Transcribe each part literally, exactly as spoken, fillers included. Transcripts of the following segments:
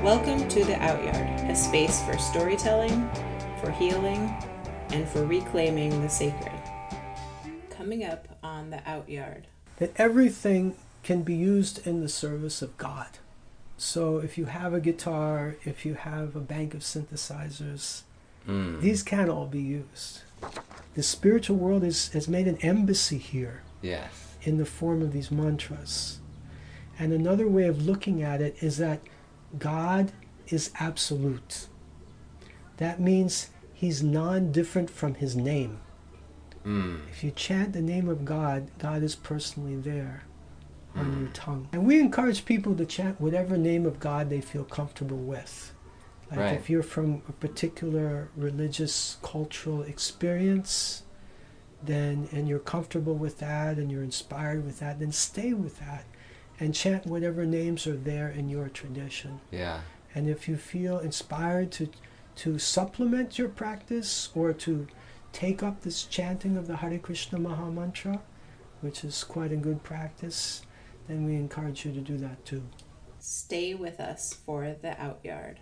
Welcome to the Outyard, a space for storytelling, for healing, and for reclaiming the sacred. Coming up on the Outyard. That everything can be used in the service of God. So if you have a guitar, if you have a bank of synthesizers, mm. these can all be used. The spiritual world is, has made an embassy here. Yes. In the form of these mantras. And another way of looking at it is that God is absolute. That means he's non-different from his name. Mm. If you chant the name of God, God is personally there mm. on your tongue. And we encourage people to chant whatever name of God they feel comfortable with. Like right. if you're from a particular religious, cultural experience, then and you're comfortable with that and you're inspired with that, then stay with that. And chant whatever names are there in your tradition. Yeah. And if you feel inspired to to supplement your practice or to take up this chanting of the Hare Krishna Maha Mantra, which is quite a good practice, then we encourage you to do that too. Stay with us for the Outyard.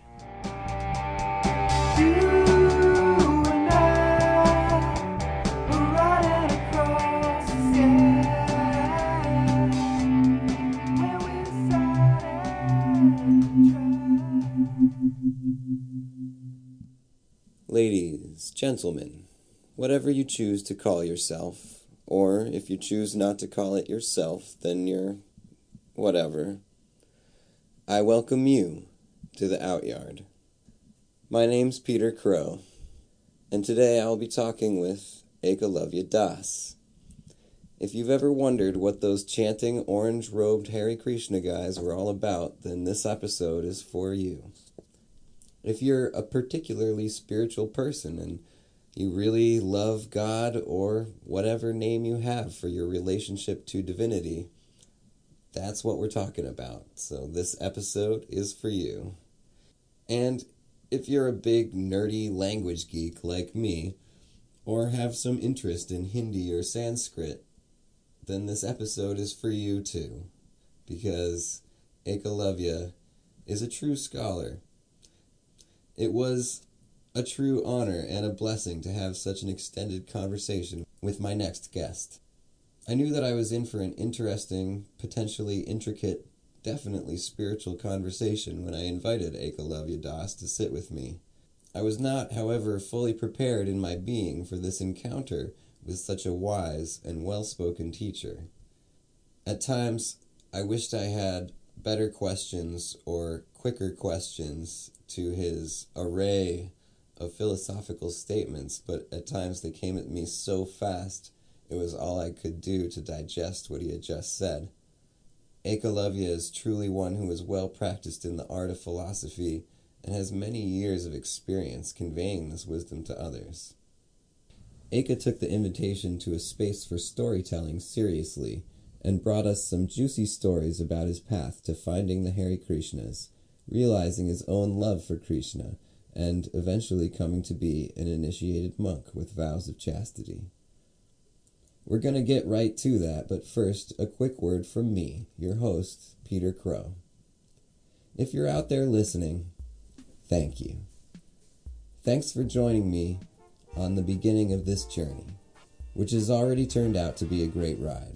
Ladies, gentlemen, whatever you choose to call yourself, or if you choose not to call it yourself, then you're whatever, I welcome you to the Outyard. My name's Peter Crow, and today I'll be talking with Ekalavya Das. If you've ever wondered what those chanting orange-robed Hare Krishna guys were all about, then this episode is for you. If you're a particularly spiritual person and you really love God or whatever name you have for your relationship to divinity, that's what we're talking about. So this episode is for you. And if you're a big nerdy language geek like me, or have some interest in Hindi or Sanskrit, then this episode is for you too. Because Ekalavya is a true scholar. It was a true honor and a blessing to have such an extended conversation with my next guest. I knew that I was in for an interesting, potentially intricate, definitely spiritual conversation when I invited Ekalavya Das to sit with me. I was not, however, fully prepared in my being for this encounter with such a wise and well-spoken teacher. At times, I wished I had better questions or quicker questions to his array of philosophical statements, but at times they came at me so fast it was all I could do to digest what he had just said. Ekalavya is truly one who is well practiced in the art of philosophy and has many years of experience conveying this wisdom to others. Eka took the invitation to a space for storytelling seriously and brought us some juicy stories about his path to finding the Hare Krishnas, realizing his own love for Krishna, and eventually coming to be an initiated monk with vows of chastity. We're going to get right to that, but first, a quick word from me, your host, Peter Crow. If you're out there listening, thank you. Thanks for joining me on the beginning of this journey, which has already turned out to be a great ride.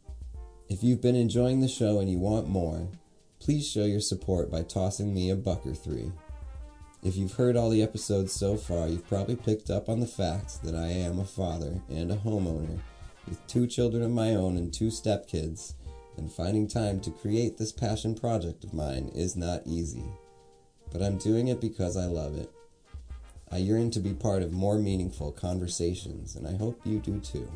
If you've been enjoying the show and you want more, please show your support by tossing me a buck or three. If you've heard all the episodes so far, you've probably picked up on the fact that I am a father and a homeowner with two children of my own and two stepkids, and finding time to create this passion project of mine is not easy. But I'm doing it because I love it. I yearn to be part of more meaningful conversations, and I hope you do too.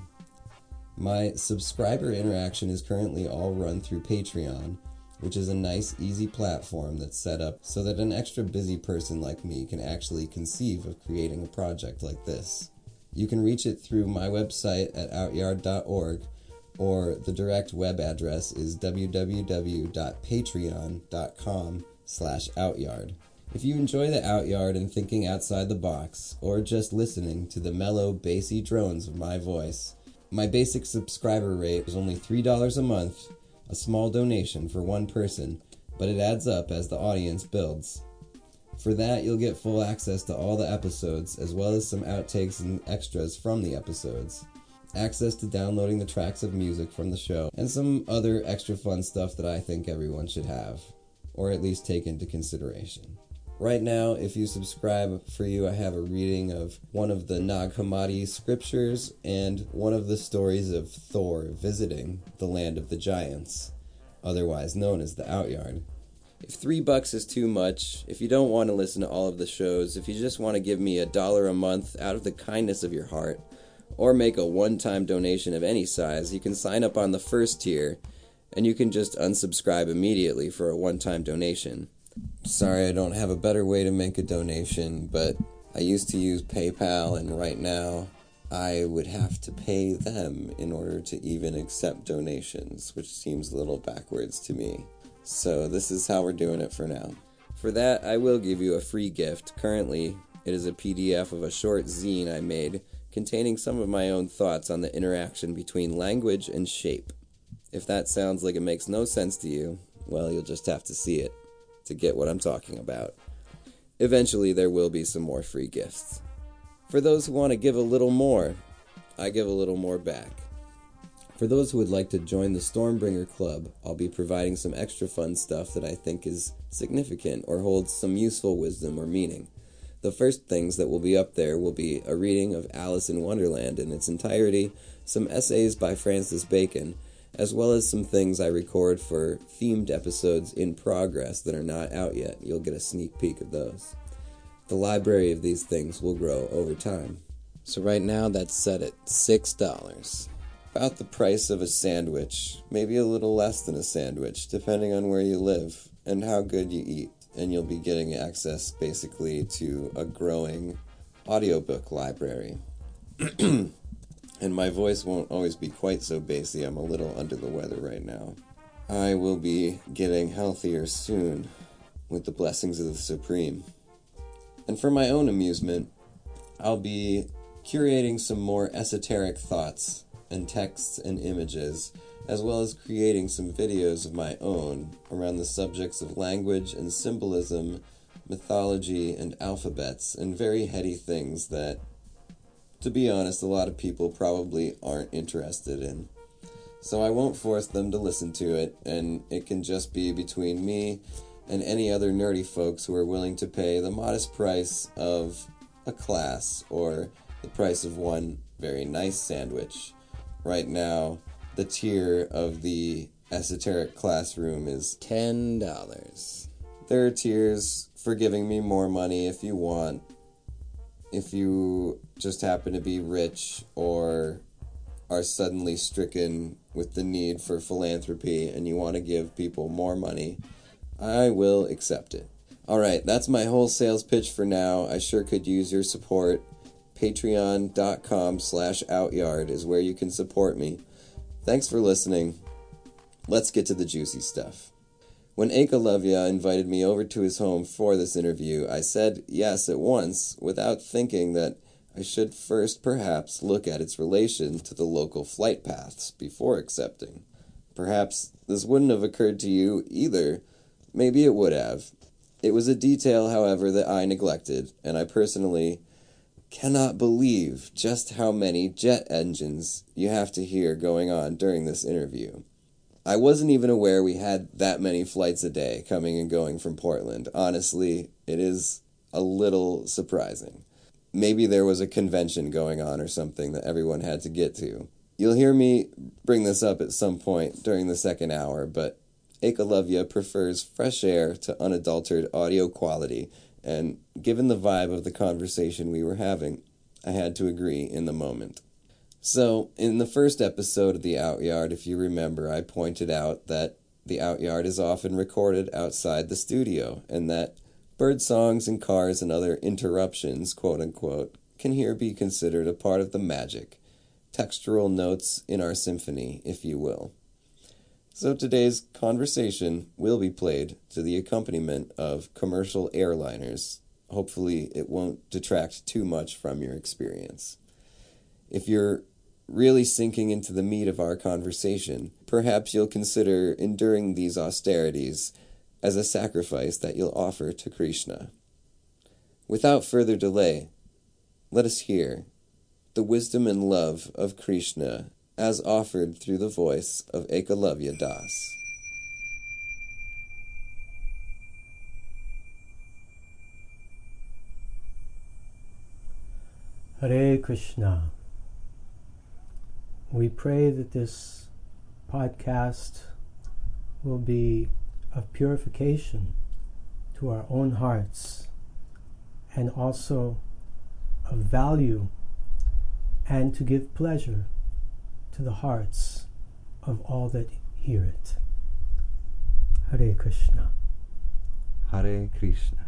My subscriber interaction is currently all run through Patreon, which is a nice, easy platform that's set up so that an extra busy person like me can actually conceive of creating a project like this. You can reach it through my website at outyard dot org, or the direct web address is w w w dot patreon dot com slash outyard. If you enjoy the Outyard and thinking outside the box, or just listening to the mellow, bassy drones of my voice, my basic subscriber rate is only three dollars a month, a small donation for one person, but it adds up as the audience builds. For that, you'll get full access to all the episodes, as well as some outtakes and extras from the episodes, access to downloading the tracks of music from the show, and some other extra fun stuff that I think everyone should have, or at least take into consideration. Right now, if you subscribe, for you I have a reading of one of the Nag Hammadi scriptures and one of the stories of Thor visiting the land of the giants, otherwise known as the Outyard. If three bucks is too much, if you don't want to listen to all of the shows, if you just want to give me a dollar a month out of the kindness of your heart, or make a one-time donation of any size, you can sign up on the first tier, and you can just unsubscribe immediately for a one-time donation. Sorry I don't have a better way to make a donation, but I used to use PayPal, and right now I would have to pay them in order to even accept donations, which seems a little backwards to me. So this is how we're doing it for now. For that, I will give you a free gift. Currently, it is a P D F of a short zine I made containing some of my own thoughts on the interaction between language and shape. If that sounds like it makes no sense to you, well, you'll just have to see it to get what I'm talking about. Eventually, there will be some more free gifts. For those who want to give a little more, I give a little more back. For those who would like to join the Stormbringer Club, I'll be providing some extra fun stuff that I think is significant or holds some useful wisdom or meaning. The first things that will be up there will be a reading of Alice in Wonderland in its entirety, some essays by Francis Bacon, as well as some things I record for themed episodes in progress that are not out yet. You'll get a sneak peek of those. The library of these things will grow over time. So right now that's set at six dollars. About the price of a sandwich, maybe a little less than a sandwich, depending on where you live and how good you eat. And you'll be getting access, basically, to a growing audiobook library. And my voice won't always be quite so bassy. I'm a little under the weather right now. I will be getting healthier soon, with the blessings of the Supreme. And for my own amusement, I'll be curating some more esoteric thoughts and texts and images, as well as creating some videos of my own around the subjects of language and symbolism, mythology and alphabets, and very heady things that, to be honest, a lot of people probably aren't interested in. So I won't force them to listen to it, and it can just be between me and any other nerdy folks who are willing to pay the modest price of a class or the price of one very nice sandwich. Right now, the tier of the esoteric classroom is ten dollars. There are tiers for giving me more money if you want. If you just happen to be rich or are suddenly stricken with the need for philanthropy and you want to give people more money, I will accept it. Alright, that's my whole sales pitch for now. I sure could use your support. Patreon.com slash outyard is where you can support me. Thanks for listening. Let's get to the juicy stuff. When Ekalavya invited me over to his home for this interview, I said yes at once, without thinking that I should first perhaps look at its relation to the local flight paths before accepting. Perhaps this wouldn't have occurred to you either. Maybe it would have. It was a detail, however, that I neglected, and I personally cannot believe just how many jet engines you have to hear going on during this interview. I wasn't even aware we had that many flights a day coming and going from Portland. Honestly, it is a little surprising. Maybe there was a convention going on or something that everyone had to get to. You'll hear me bring this up at some point during the second hour, but Ekalavya prefers fresh air to unadulterated audio quality, and given the vibe of the conversation we were having, I had to agree in the moment. So, in the first episode of The Outyard, if you remember, I pointed out that The Outyard is often recorded outside the studio, and that bird songs and cars and other interruptions, quote-unquote, can here be considered a part of the magic, textural notes in our symphony, if you will. So today's conversation will be played to the accompaniment of commercial airliners. Hopefully it won't detract too much from your experience. If you're really sinking into the meat of our conversation, perhaps you'll consider enduring these austerities as a sacrifice that you'll offer to Krishna. Without further delay, let us hear the wisdom and love of Krishna as offered through the voice of Ekalavya Das. Hare Krishna. We pray that this podcast will be of purification to our own hearts and also of value and to give pleasure to the hearts of all that hear it. Hare Krishna. Hare Krishna.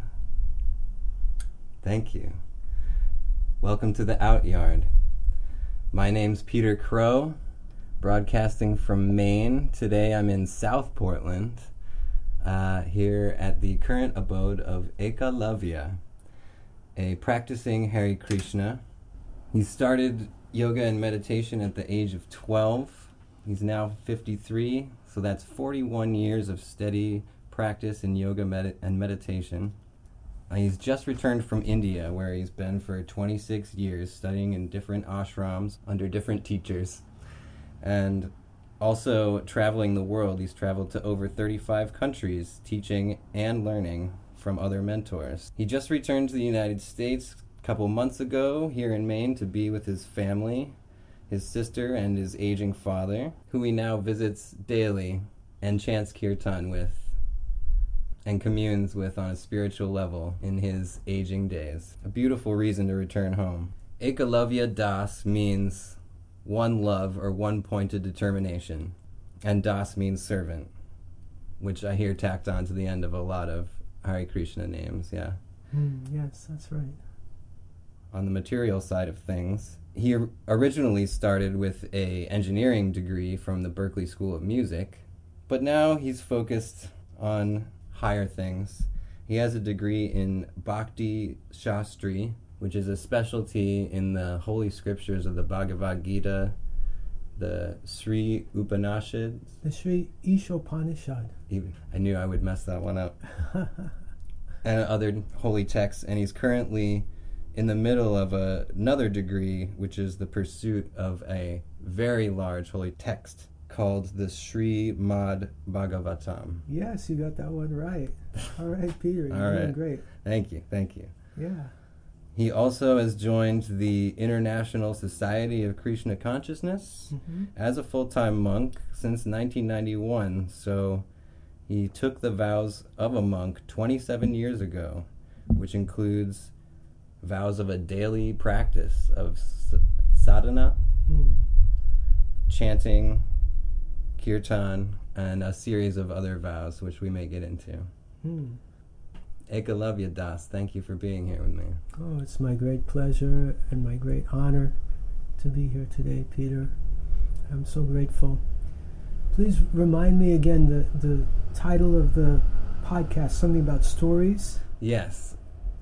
Thank you. Welcome to the Outyard. My name's Peter Crow, broadcasting from Maine. Today I'm in South Portland, uh, here at the current abode of Ekalavya, a practicing Hare Krishna. He started yoga and meditation at the age of twelve. He's now fifty-three, so that's forty-one years of steady practice in yoga med- and meditation. Uh, he's just returned from India, where he's been for twenty-six years, studying in different ashrams under different teachers, and also traveling the world. He's traveled to over thirty-five countries, teaching and learning from other mentors. He just returned to the United States a couple months ago here in Maine to be with his family, his sister and his aging father, who he now visits daily and chants kirtan with and communes with on a spiritual level in his aging days. A beautiful reason to return home. Ekalavya Das means one love or one pointed determination, and Das means servant, which I hear tacked on to the end of a lot of Hare Krishna names, yeah. Mm, yes, that's right. On the material side of things, he originally started with a engineering degree from the Berklee School of Music, but now he's focused on higher things. He has a degree in Bhakti Shastri, which is a specialty in the holy scriptures of the Bhagavad Gita, the Sri Upanishads. The Sri Ishopanishad. Even, I knew I would mess that one up. And other holy texts, and he's currently in the middle of a, another degree, which is the pursuit of a very large holy text called the Srimad Bhagavatam. Yes, you got that one right. All right, Peter, you're All right. doing great. Thank you, thank you. Yeah. He also has joined the International Society of Krishna Consciousness Mm-hmm. as a full-time monk since nineteen ninety-one, so he took the vows of a monk twenty-seven years ago, which includes vows of a daily practice of s- sadhana, Mm. chanting, kirtan, and a series of other vows, which we may get into. Mm. Ekalavya Das, thank you for being here with me. Oh, it's my great pleasure and my great honor to be here today, Peter. I'm so grateful. Please remind me again the, the title of the podcast, something about stories. Yes.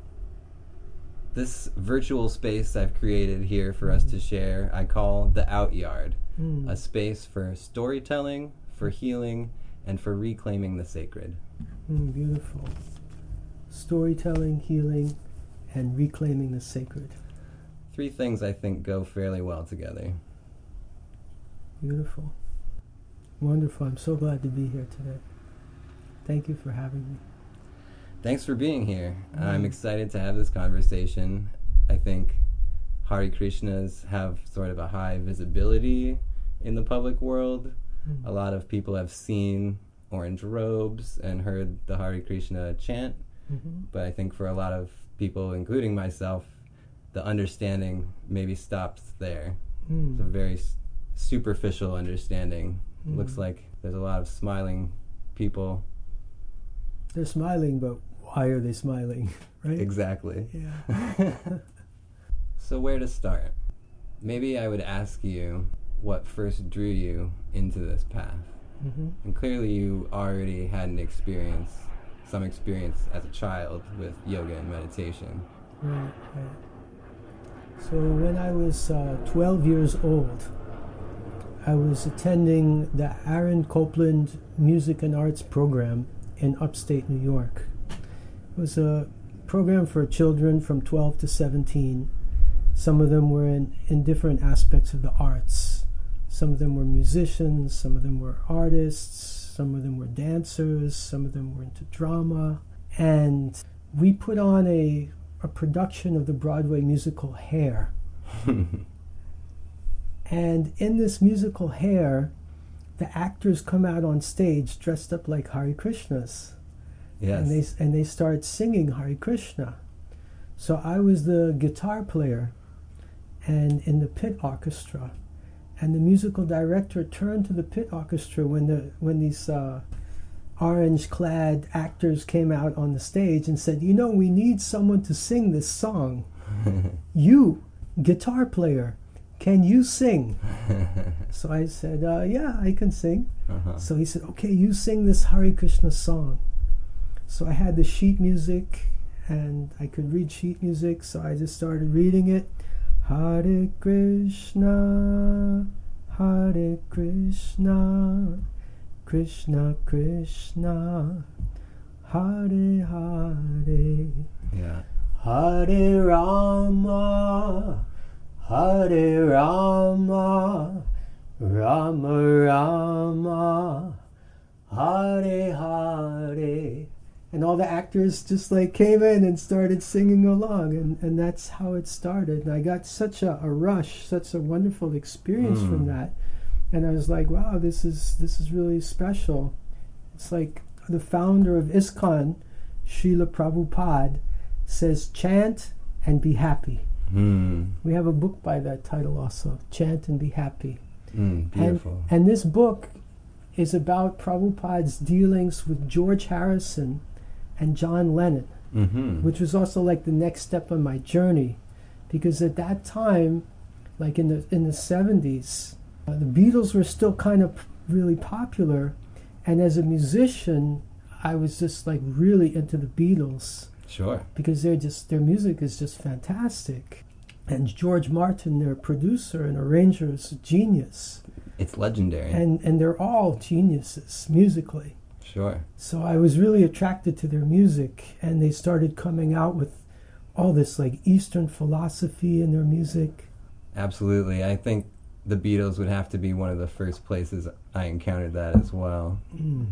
This virtual space I've created here for us to share, I call the Outyard, Mm. a space for storytelling, for healing, and for reclaiming the sacred. Mm, beautiful. Storytelling, healing, and reclaiming the sacred. Three things I think go fairly well together. Beautiful. Wonderful. I'm so glad to be here today. Thank you for having me. Thanks for being here. Mm. I'm excited to have this conversation. I think Hare Krishnas have sort of a high visibility in the public world. Mm. A lot of people have seen orange robes and heard the Hare Krishna chant, Mm-hmm. but I think for a lot of people, including myself, the understanding maybe stops there. Mm. It's a very s- superficial understanding. Mm. Looks like there's a lot of smiling people. They're smiling, but why are they smiling? Right? Exactly. Yeah. So where to start? Maybe I would ask you what first drew you into this path. Mm-hmm. And clearly you already had an experience, some experience as a child with yoga and meditation. Right, right. So when I was uh, twelve years old, I was attending the Aaron Copland Music and Arts program in upstate New York. It was a program for children from twelve to seventeen. Some of them were in, in different aspects of the arts. Some of them were musicians, some of them were artists, some of them were dancers, some of them were into drama. And we put on a, a production of the Broadway musical Hair. And in this musical Hair, the actors come out on stage dressed up like Hare Krishnas. Yes. And they, and they start singing Hare Krishna. So I was the guitar player and in the pit orchestra. And the musical director turned to the pit orchestra when the when these uh, orange-clad actors came out on the stage and said, you know, we need someone to sing this song. You, guitar player, can you sing? So I said, uh, yeah, I can sing. Uh-huh. So he said, okay, you sing this Hare Krishna song. So I had the sheet music, and I could read sheet music, so I just started reading it. Hare Krishna, Hare Krishna, Krishna Krishna, Hare Hare. Yeah. Hare Rama, Hare Rama, Rama Rama, Hare Hare. And all the actors just like came in and started singing along, and, and that's how it started. And I got such a, a rush, such a wonderful experience Mm. from that. And I was like, wow, this is this is really special. It's like the founder of ISKCON, Srila Prabhupada, says, chant and be happy. Mm. We have a book by that title also, Chant and Be Happy. Mm, beautiful. And, and this book is about Prabhupada's dealings with George Harrison and John Lennon, Mm-hmm. which was also like the next step on my journey, because at that time, like in the in the seventies, uh, the Beatles were still kind of really popular, and as a musician, I was just like really into the Beatles Sure. because they're just their music is just fantastic, and George Martin, their producer and arranger, is a genius, It's legendary. and and they're all geniuses musically. Sure. So I was really attracted to their music, and they started coming out with all this like Eastern philosophy in their music. Absolutely. I think the Beatles would have to be one of the first places I encountered that as well. Mm.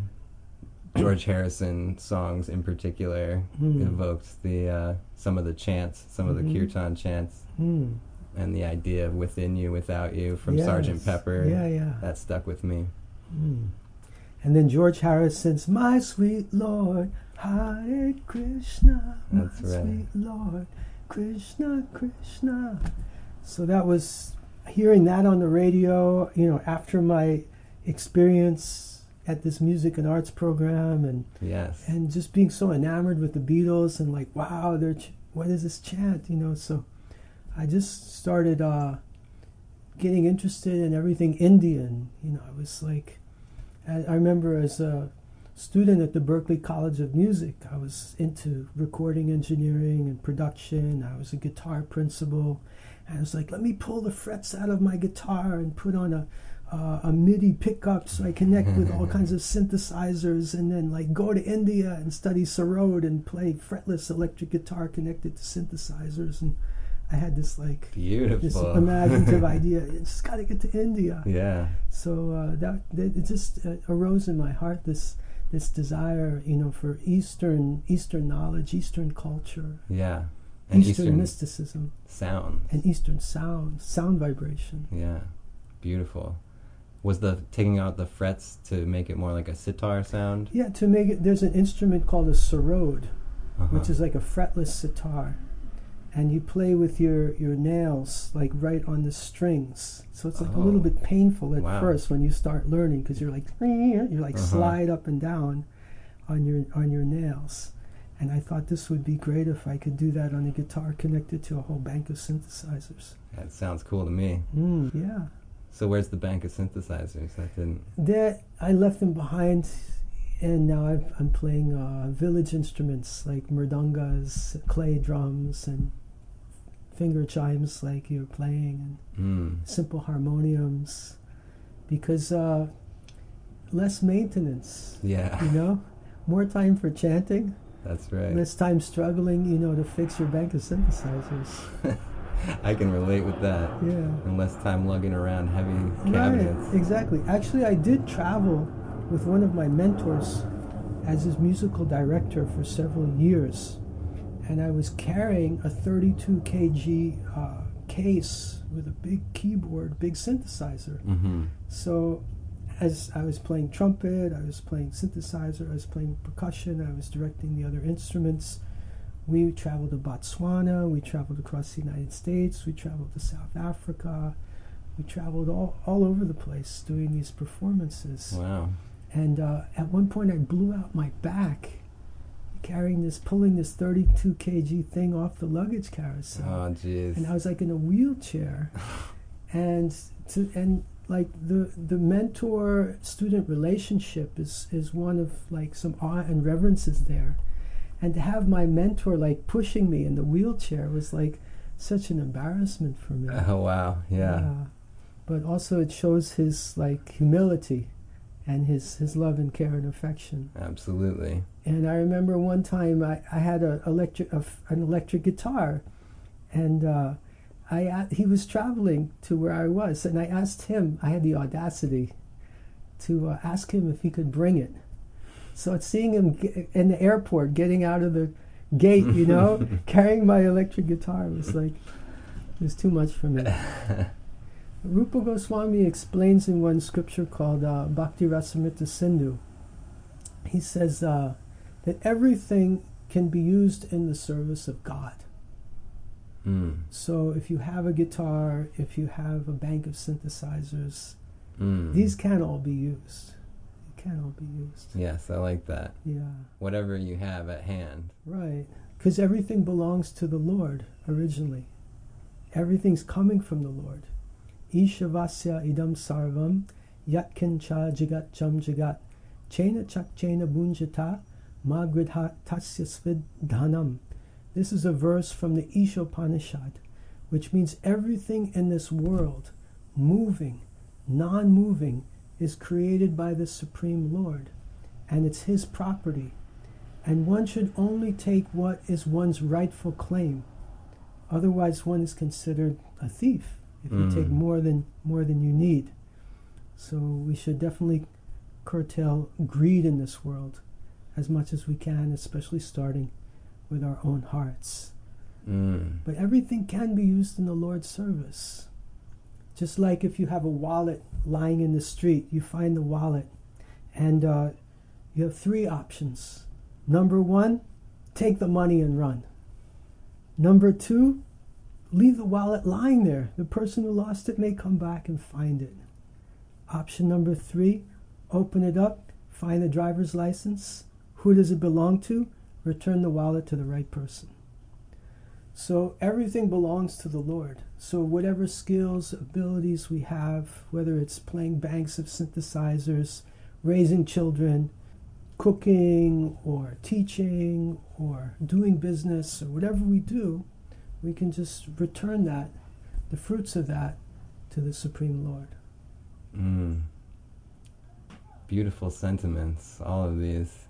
George Harrison songs in particular Mm. evoked the uh, some of the chants, some of the Mhm. kirtan chants, Mm. and the idea of within you, without you from Yes. Sergeant Pepper. Yeah, yeah. That stuck with me. Mm. And then George Harrison's "My Sweet Lord, Hare Krishna, My That's right. Sweet Lord, Krishna Krishna." So that was hearing that on the radio, you know, after my experience at this music and arts program, and Yes. and just being so enamored with the Beatles, and like, wow, they're ch- what is this chant, you know? So I just started uh, getting interested in everything Indian. You know, I was like, I, I remember as a student at the Berklee College of Music, I was into recording engineering and production. I was a guitar principal, and I was like, let me pull the frets out of my guitar and put on a Uh, a MIDI pickup so I connect with all kinds of synthesizers, and then like go to India and study Sarod and play fretless electric guitar connected to synthesizers. And I had this like Beautiful. this imaginative idea. You just got to get to India. Yeah. So uh, that, that it just uh, arose in my heart, this this desire, you know, for Eastern Eastern knowledge, Eastern culture, Yeah. And Eastern, Eastern mysticism, sounds. and Eastern sound, sound vibration. Yeah. Beautiful. Was the taking out the frets to make it more like a sitar sound? Yeah, to make it, there's an instrument called a sarod, Uh-huh. which is like a fretless sitar, and you play with your, your nails like right on the strings. So it's like a little Oh. bit painful at Wow. first when you start learning, because you're like you like Uh-huh. slide up and down on your on your nails. And I thought this would be great if I could do that on a guitar connected to a whole bank of synthesizers. That sounds cool to me. Mm, yeah. So where's the bank of synthesizers? That didn't. That I left them behind, and now I've, I'm playing uh, village instruments like mridungas, clay drums, and finger chimes like you're playing, and Mm. simple harmoniums, because uh, less maintenance, Yeah. you know, more time for chanting. That's right. Less time struggling, you know, to fix your bank of synthesizers. I can relate with that. Yeah. And less time lugging around heavy cabinets. Right, exactly. Actually, I did travel with one of my mentors as his musical director for several years. And I was carrying a thirty-two kilogram uh, case with a big keyboard, big synthesizer. Mm-hmm. So as I was playing trumpet, I was playing synthesizer, I was playing percussion, I was directing the other instruments. We traveled to Botswana, we traveled across the United States, we traveled to South Africa, we traveled all, all over the place doing these performances. Wow. And uh, at one point I blew out my back carrying this, pulling this thirty-two kilogram thing off the luggage carousel. Oh, jeez. And I was like in a wheelchair. and to, and like the the mentor-student relationship is, is one of like some awe and reverence is there. And to have my mentor like pushing me in the wheelchair was like such an embarrassment for me. Oh, wow. Yeah. Yeah. But also it shows his like humility and his, his love and care and affection. Absolutely. And I remember one time I, I had a electric a, an electric guitar, and uh, I a- he was traveling to where I was, and I asked him, I had the audacity to uh, ask him if he could bring it. So it's seeing him g- in the airport, getting out of the gate, you know, carrying my electric guitar was like, it was too much for me. Rupa Goswami explains in one scripture called uh, Bhakti Rasamrita Sindhu, he says uh, that everything can be used in the service of God. Mm. So if you have a guitar, if you have a bank of synthesizers, Mm. these can all be used. They can all be used. Yes, I like that. Yeah, Whatever you have at hand. right. Because everything belongs to the Lord originally. Everything's coming from the Lord. Ishavasya idam sarvam yatkincha jagat jam jagat chena chak chena bunjata magridha tasya svid dhanam. This is a verse from the Ishopanishad, which means everything in this world, moving, non-moving, is created by the Supreme Lord, and it's His property. And one should only take what is one's rightful claim. Otherwise, one is considered a thief if you Mm. take more than more than you need. So we should definitely curtail greed in this world as much as we can, especially starting with our own hearts. Mm. But everything can be used in the Lord's service. Just like if you have a wallet lying in the street, you find the wallet, and uh, you have three options. Number one, take the money and run. Number two, leave the wallet lying there. The person who lost it may come back and find it. Option number three, open it up, find the driver's license. Who does it belong to? Return the wallet to the right person. So everything belongs to the Lord. So whatever skills, abilities we have, whether it's playing banks of synthesizers, raising children, cooking, or teaching, or doing business, or whatever we do, we can just return that, the fruits of that, to the Supreme Lord. Mm. Beautiful sentiments, all of these.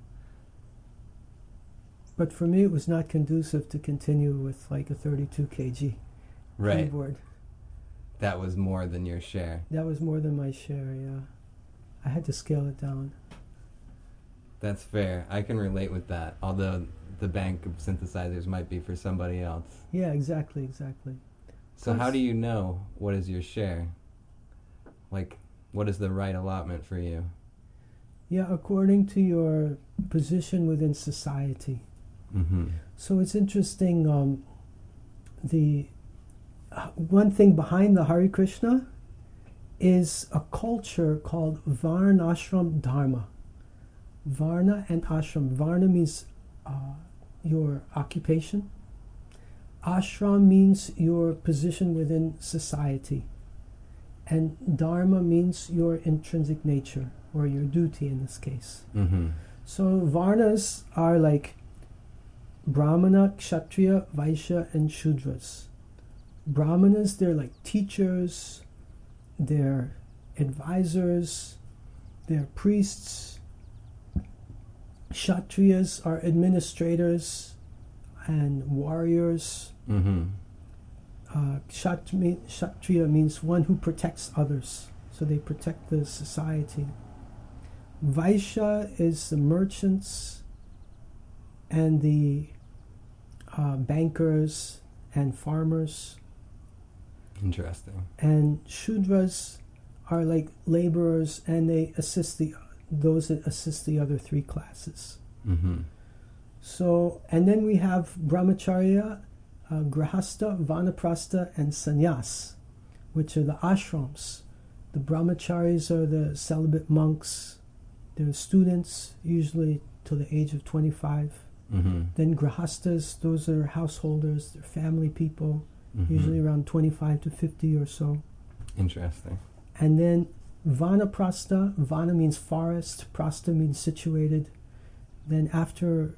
But for me, it was not conducive to continue with like a thirty-two kilogram Right. keyboard. That was more than your share. That was more than my share, yeah. I had to scale it down. That's fair. I can relate with that, although the bank of synthesizers might be for somebody else. Yeah, exactly, exactly. So how do you know what is your share? Like, what is the right allotment for you? Yeah, according to your position within society. Mm-hmm. So it's interesting, um, the uh, one thing behind the Hare Krishna is a culture called Varnashram Dharma. Varna and ashram. Varna means uh, your occupation. Ashram means your position within society. And Dharma means your intrinsic nature, or your duty in this case. Mm-hmm. So Varnas are like Brahmana, Kshatriya, Vaishya, and Shudras. Brahmanas, they're like teachers, they're advisors, they're priests. Kshatriyas are administrators and warriors. Mm-hmm. Uh, Kshatri- Kshatriya means one who protects others, so they protect the society. Vaishya is the merchants and the uh, bankers and farmers. Interesting. And Shudras are like laborers, and they assist the those that assist the other three classes. Mm-hmm. So, and then we have Brahmacharya, uh, Grahastha, Vanaprastha, and Sannyas, which are the ashrams. The Brahmacharis are the celibate monks. They're students, usually till the age of twenty-five. Mm-hmm. Then Grahasthas, those are householders, they're family people, Mm-hmm. usually around twenty-five to fifty or so. Interesting. And then Vanaprastha, Vana means forest, Prastha means situated. Then after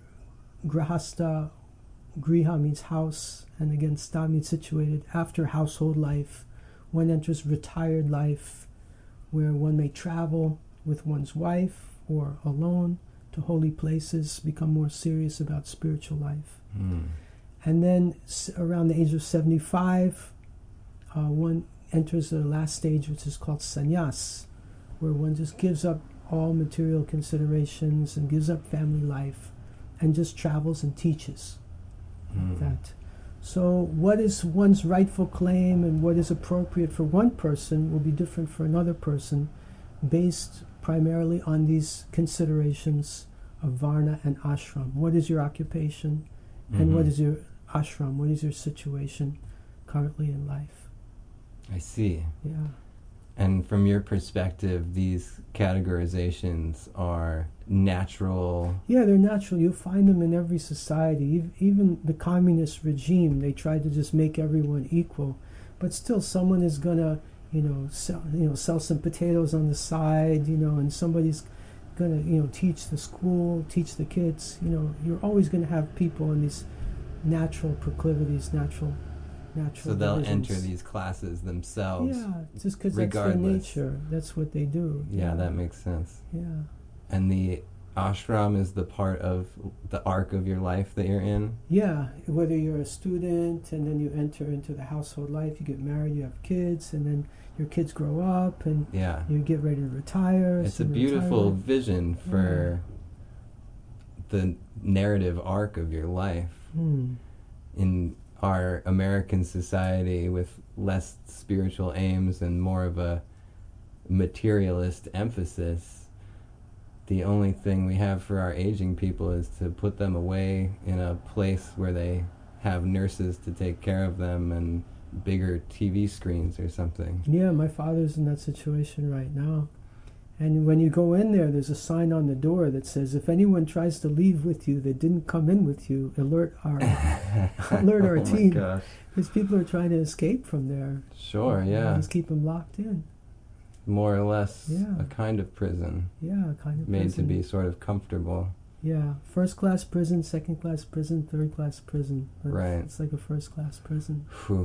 Grahastha, Griha means house, and again Sta means situated. After household life, one enters retired life, where one may travel with one's wife or alone to holy places, become more serious about spiritual life. Mm. And then s- around the age of seventy-five, uh, one enters the last stage, which is called sannyas, where one just gives up all material considerations and gives up family life and just travels and teaches. Mm. That. So what is one's rightful claim and what is appropriate for one person will be different for another person, based primarily on these considerations of varna and ashram. What is your occupation? And Mhm. what is your ashram? What is your situation currently in life? I see. Yeah. And from your perspective, these categorizations are natural. Yeah, they're natural. You find them in every society. Ev- Even the communist regime, they tried to just make everyone equal. But still, someone is gonna, you know, sell, you know, sell some potatoes on the side, you know, and somebody's gonna, you know, teach the school, teach the kids. You know, you're always gonna have people in these natural proclivities, natural, natural. So they'll divisions. enter these classes themselves. Yeah, just because that's their regardless. nature. That's what they do. Yeah, that makes sense. Yeah. And the ashram is the part of the arc of your life that you're in? Yeah, whether you're a student and then you enter into the household life, you get married, you have kids, and then your kids grow up and Yeah. you get ready to retire. It's a so beautiful retire. vision for the narrative arc of your life. Hmm. In our American society with less spiritual aims and more of a materialist emphasis, the only thing we have for our aging people is to put them away in a place where they have nurses to take care of them and bigger T V screens or something. Yeah, my father's in that situation right now. And when you go in there, there's a sign on the door that says, if anyone tries to leave with you that didn't come in with you, alert our alert our Oh my team. gosh. Because people are trying to escape from there. Sure, You know, yeah. Just keep them locked in. More or less Yeah. a kind of prison Yeah, kind of made prison. to be sort of comfortable. Yeah, first class prison, second class prison, third class prison. But Right. It's like a first class prison. Phew.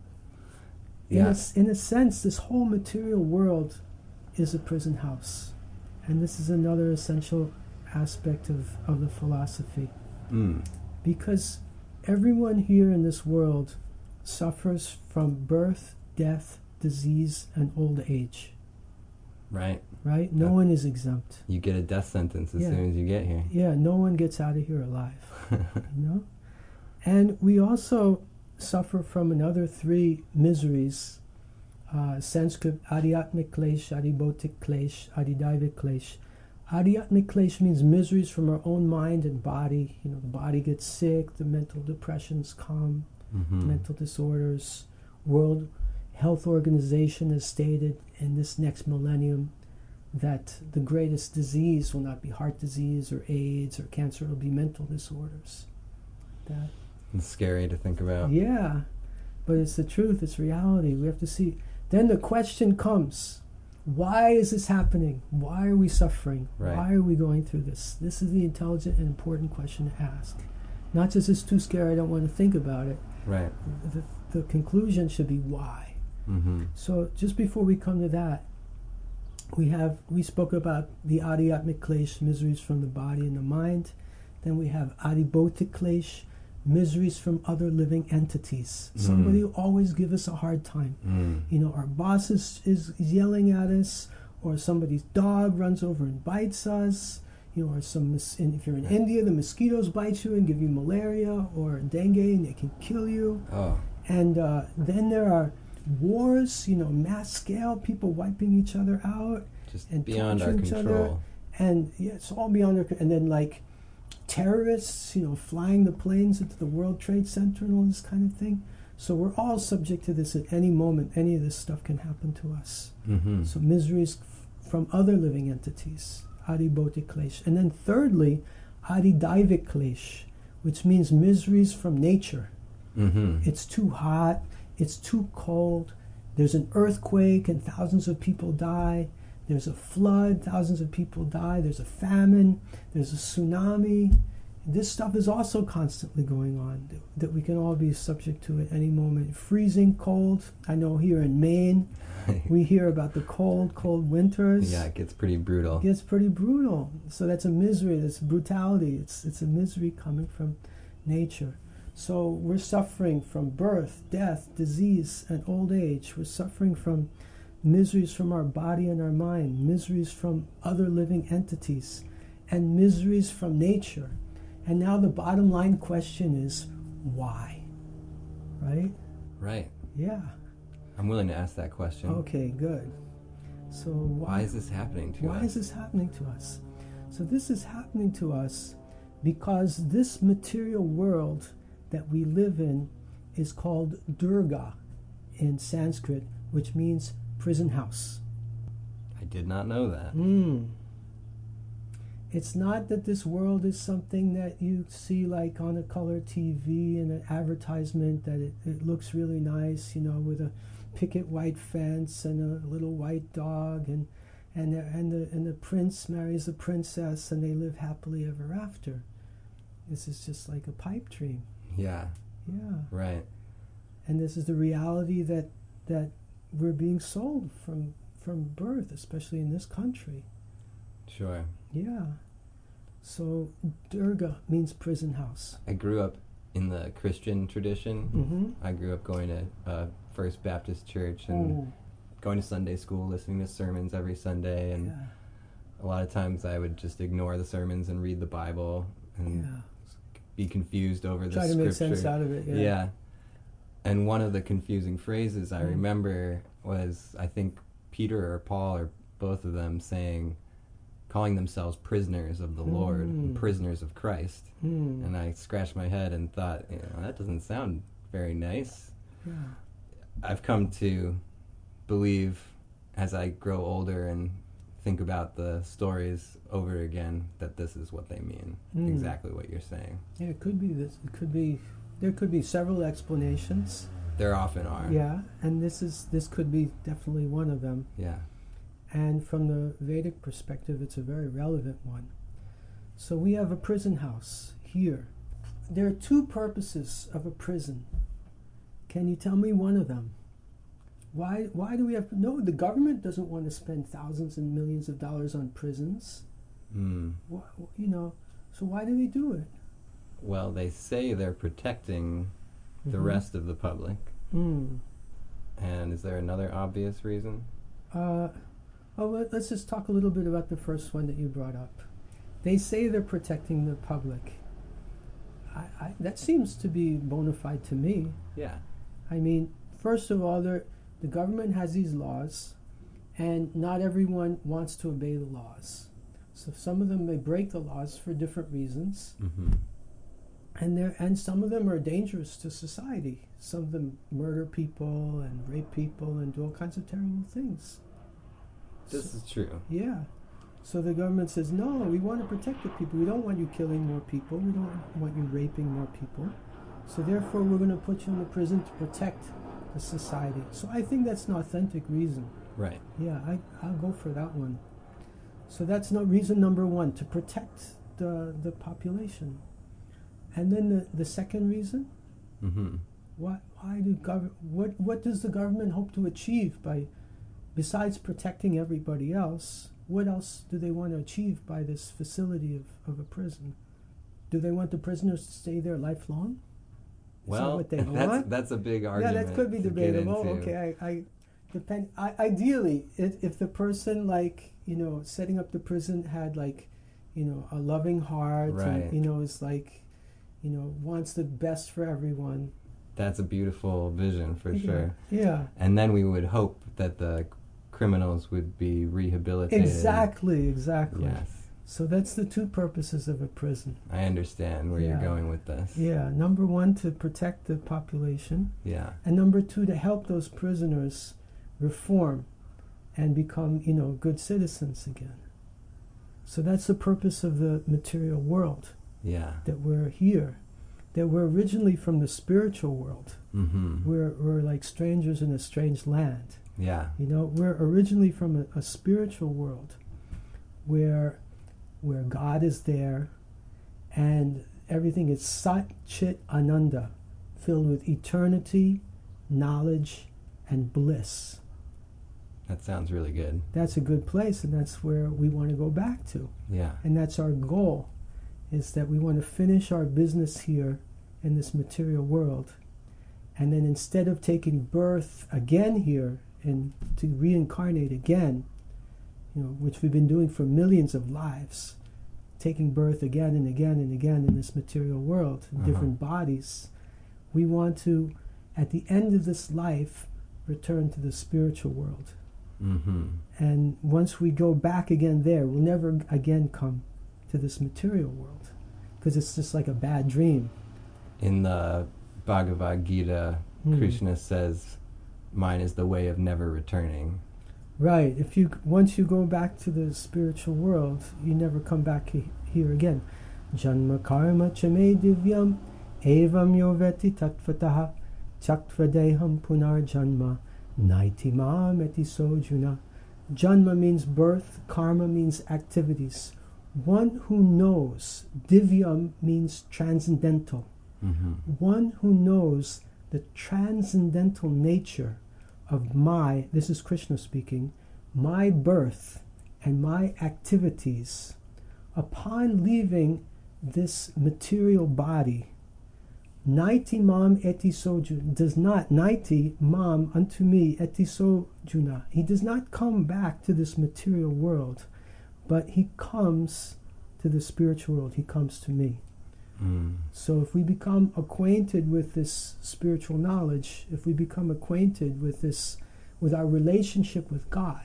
In, Yeah. a, s- in a sense, this whole material world is a prison house. And this is another essential aspect of, of the philosophy. Mm. Because everyone here in this world suffers from birth, death, disease, and old age. Right. Right? No Yeah. one is exempt. You get a death sentence as Yeah. soon as you get here. Yeah, no one gets out of here alive. You know? And we also suffer from another three miseries. Uh, Sanskrit, Adhyatmik Klesh, Adhibautik Klesh, Adhidaivic Klesh. Adhyatmik Klesh means miseries from our own mind and body. You know, the body gets sick, the mental depressions come, Mhm. mental disorders. World Health Organization has stated in this next millennium that the greatest disease will not be heart disease or AIDS or cancer, it'll be mental disorders. That, It's scary to think about. yeah, but it's the truth, it's reality. We have to see. Then the question comes, why is this happening? Why are we suffering? Right. Why are we going through this? This is the intelligent and important question to ask. Not just it's too scary, I don't want to think about it. Right. The, the conclusion should be why. Mm-hmm. So just before we come to that, we have we spoke about the adhyatmic klesh, miseries from the body and the mind. Then we have adibhotik klesh, miseries from other living entities. Mm. Somebody will always give us a hard time. Mm. You know, our boss is, is yelling at us, or somebody's dog runs over and bites us. You know, or some mos- and if you're in India, the mosquitoes bite you and give you malaria or dengue, and they can kill you. Oh. And uh, then there are wars, you know, mass scale, people wiping each other out Just and beyond our torturing each other. control. And yeah, it's all beyond our con- and then like terrorists, you know, flying the planes into the World Trade Center and all this kind of thing. So we're all subject to this at any moment. Any of this stuff can happen to us. Mm-hmm. So miseries f- from other living entities, adibhotik klesh. And then thirdly, adidaivik klesh, which means miseries from nature. Mm-hmm. It's too hot, it's too cold, there's an earthquake and thousands of people die, there's a flood, thousands of people die, there's a famine, there's a tsunami. This stuff is also constantly going on, that, that we can all be subject to at any moment. Freezing cold, I know here in Maine, we hear about the cold, cold winters. Yeah, it gets pretty brutal. It gets pretty brutal. So that's a misery, that's brutality, it's, it's a misery coming from nature. So we're suffering from birth, death, disease, and old age. We're suffering from miseries from our body and our mind, miseries from other living entities, and miseries from nature. And now the bottom line question is, why? Right? Right. Yeah. I'm willing to ask that question. Okay, good. So why, Why is this happening to why us? is this happening to us? So this is happening to us because this material world that we live in is called Durga in Sanskrit, which means prison house. I did not know that. Mm. It's not that this world is something that you see like on a color T V and an advertisement that it, it looks really nice, you know, with a picket white fence and a little white dog, and and the, and the and the prince marries the princess and they live happily ever after. This is just like a pipe dream. Yeah. Yeah. Right. And this is the reality that that we're being sold from from birth, especially in this country. Sure. Yeah. So Durga means prison house. I grew up in the Christian tradition. Mm-hmm. I grew up going to uh, First Baptist Church and Oh, going to Sunday school, listening to sermons every Sunday, and yeah. a lot of times I would just ignore the sermons and read the Bible and Yeah. be confused over the Try to scripture. make sense out of it. Yeah. Yeah. And one of the confusing phrases I Mm. remember was, I think Peter or Paul or both of them saying, calling themselves prisoners of the Lord, and Mm. prisoners of Christ. Hmm. And I scratched my head and thought, you know, that doesn't sound very nice. Yeah. I've come to believe as I grow older and think about the stories over again that this is what they mean. Mm. Exactly what you're saying. Yeah, it could be this. It could be. There could be several explanations. There often are. Yeah, and this is this could be definitely one of them. Yeah. And from the Vedic perspective, it's a very relevant one. So we have a prison house here. There are two purposes of a prison. Can you tell me one of them? Why why do we have no? The government doesn't want to spend thousands and millions of dollars on prisons. Mm. Why, you know, so why do they do it? Well, they say they're protecting the Mhm. rest of the public. Mm. And is there another obvious reason? Uh, oh, let, let's just talk a little bit about the first one that you brought up. They say they're protecting the public. I, I, that seems to be bona fide to me. Yeah. I mean, first of all, there, the government has these laws, and not everyone wants to obey the laws. So some of them may break the laws for different reasons, Mm-hmm. and there and some of them are dangerous to society. Some of them murder people and rape people and do all kinds of terrible things. This is true. Yeah. So the government says, no, we want to protect the people. We don't want you killing more people. We don't want you raping more people. So therefore, we're going to put you in the prison to protect the society. So I think that's an authentic reason. Right. Yeah, I, I'll go for that one. So that's no reason number one, to protect the, the population. And then the, the second reason, Mm-hmm. why, why do gov- what, what does the government hope to achieve by besides protecting everybody else, what else do they want to achieve by this facility of, of a prison? Do they want the prisoners to stay there lifelong? Is well, that what they that's, want? that's a big argument. Yeah, that could be to debatable. get into. Okay, I, I depend. I, ideally, if, if the person, like, you know, setting up the prison had, like, you know, a loving heart, Right. and, you know, is like, you know, wants the best for everyone. That's a beautiful vision for Yeah. sure. Yeah. And then we would hope that the criminals would be rehabilitated. Exactly, exactly. Yes. So that's the two purposes of a prison. I understand where Yeah. you're going with this. Yeah, number one, to protect the population, Yeah. and number two, to help those prisoners reform and become, you know, good citizens again. So that's the purpose of the material world, Yeah. that we're here, that we're originally from the spiritual world. Mm-hmm. We're, we're like strangers in a strange land. Yeah. You know, we're originally from a, a spiritual world where where God is there and everything is Sat Chit Ananda, filled with eternity, knowledge, and bliss. That sounds really good. That's a good place, and that's where we want to go back to. Yeah. And that's our goal, is that we want to finish our business here in this material world. And then instead of taking birth again here and to reincarnate again, you know, which we've been doing for millions of lives, taking birth again and again and again in this material world, in Uh-huh. different bodies, we want to, at the end of this life, return to the spiritual world. Mm-hmm. And once we go back again there, we'll never again come to this material world, because it's just like a bad dream. In the Bhagavad Gita, Hmm. Krishna says, "Mine is the way of never returning." Right. If you once you go back to the spiritual world, you never come back he, here again. Janma karma chame divyam evam yoveti tattvataha chaktvadeham punar janma naiti mam eti sojuna. Janma means birth, karma means activities. One who knows, divyam means transcendental. Mm-hmm. One who knows the transcendental nature of my, this is Krishna speaking, my birth and my activities upon leaving this material body. Naiti mam eti sojuna, does not, naiti mam unto me eti sojuna. He does not come back to this material world, but he comes to the spiritual world. He comes to me. Mm. So if we become acquainted with this spiritual knowledge, if we become acquainted with this, with our relationship with God,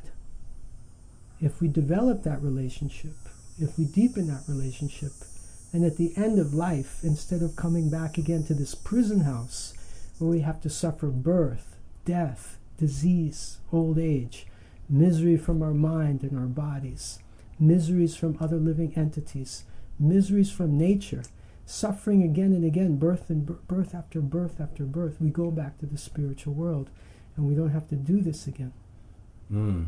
if we develop that relationship, if we deepen that relationship, and at the end of life, instead of coming back again to this prison house where we have to suffer birth, death, disease, old age, misery from our mind and our bodies, miseries from other living entities, miseries from nature, suffering again and again, birth and b- birth after birth after birth, we go back to the spiritual world, and we don't have to do this again. Mm.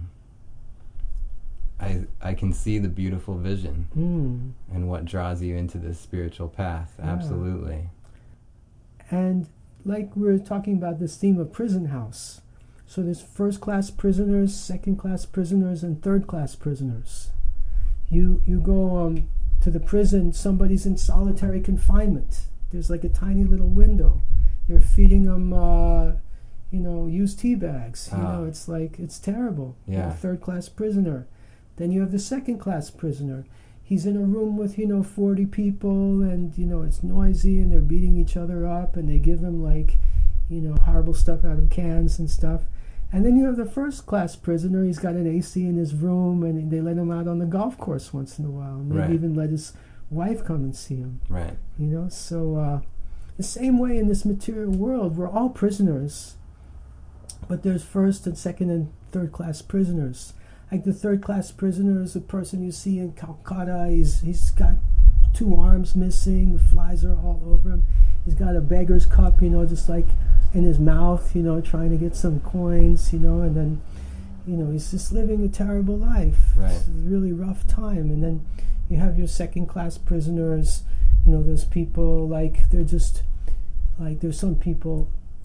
I I can see the beautiful vision Mm. and what draws you into this spiritual path. Yeah. Absolutely. And like we we're talking about this theme of prison house, so there's first-class prisoners, second-class prisoners, and third-class prisoners. You you go um, to the prison, somebody's in solitary confinement. There's like a tiny little window. They're feeding them, uh, you know, used tea bags. You Ah. know, it's like, it's terrible. You're Yeah. a third-class prisoner. Then you have the second-class prisoner. He's in a room with, you know, forty people, and, you know, it's noisy, and they're beating each other up, and they give him, like, you know, horrible stuff out of cans and stuff. And then you have the first-class prisoner. He's got an A C in his room, and they let him out on the golf course once in a while. And maybe Right. even let his wife come and see him. Right. You know, so uh, the same way in this material world, we're all prisoners, but there's first and second and third-class prisoners. Like the third-class prisoner is a person you see in Calcutta. He's he's got two arms missing. The flies are all over him. He's got a beggar's cup, you know, just like in his mouth, you know, trying to get some coins, you know, and then, you know, he's just living a terrible life. Right. It's a really rough time. And then you have your second-class prisoners, you know, those people, like, they're just, like, there's some people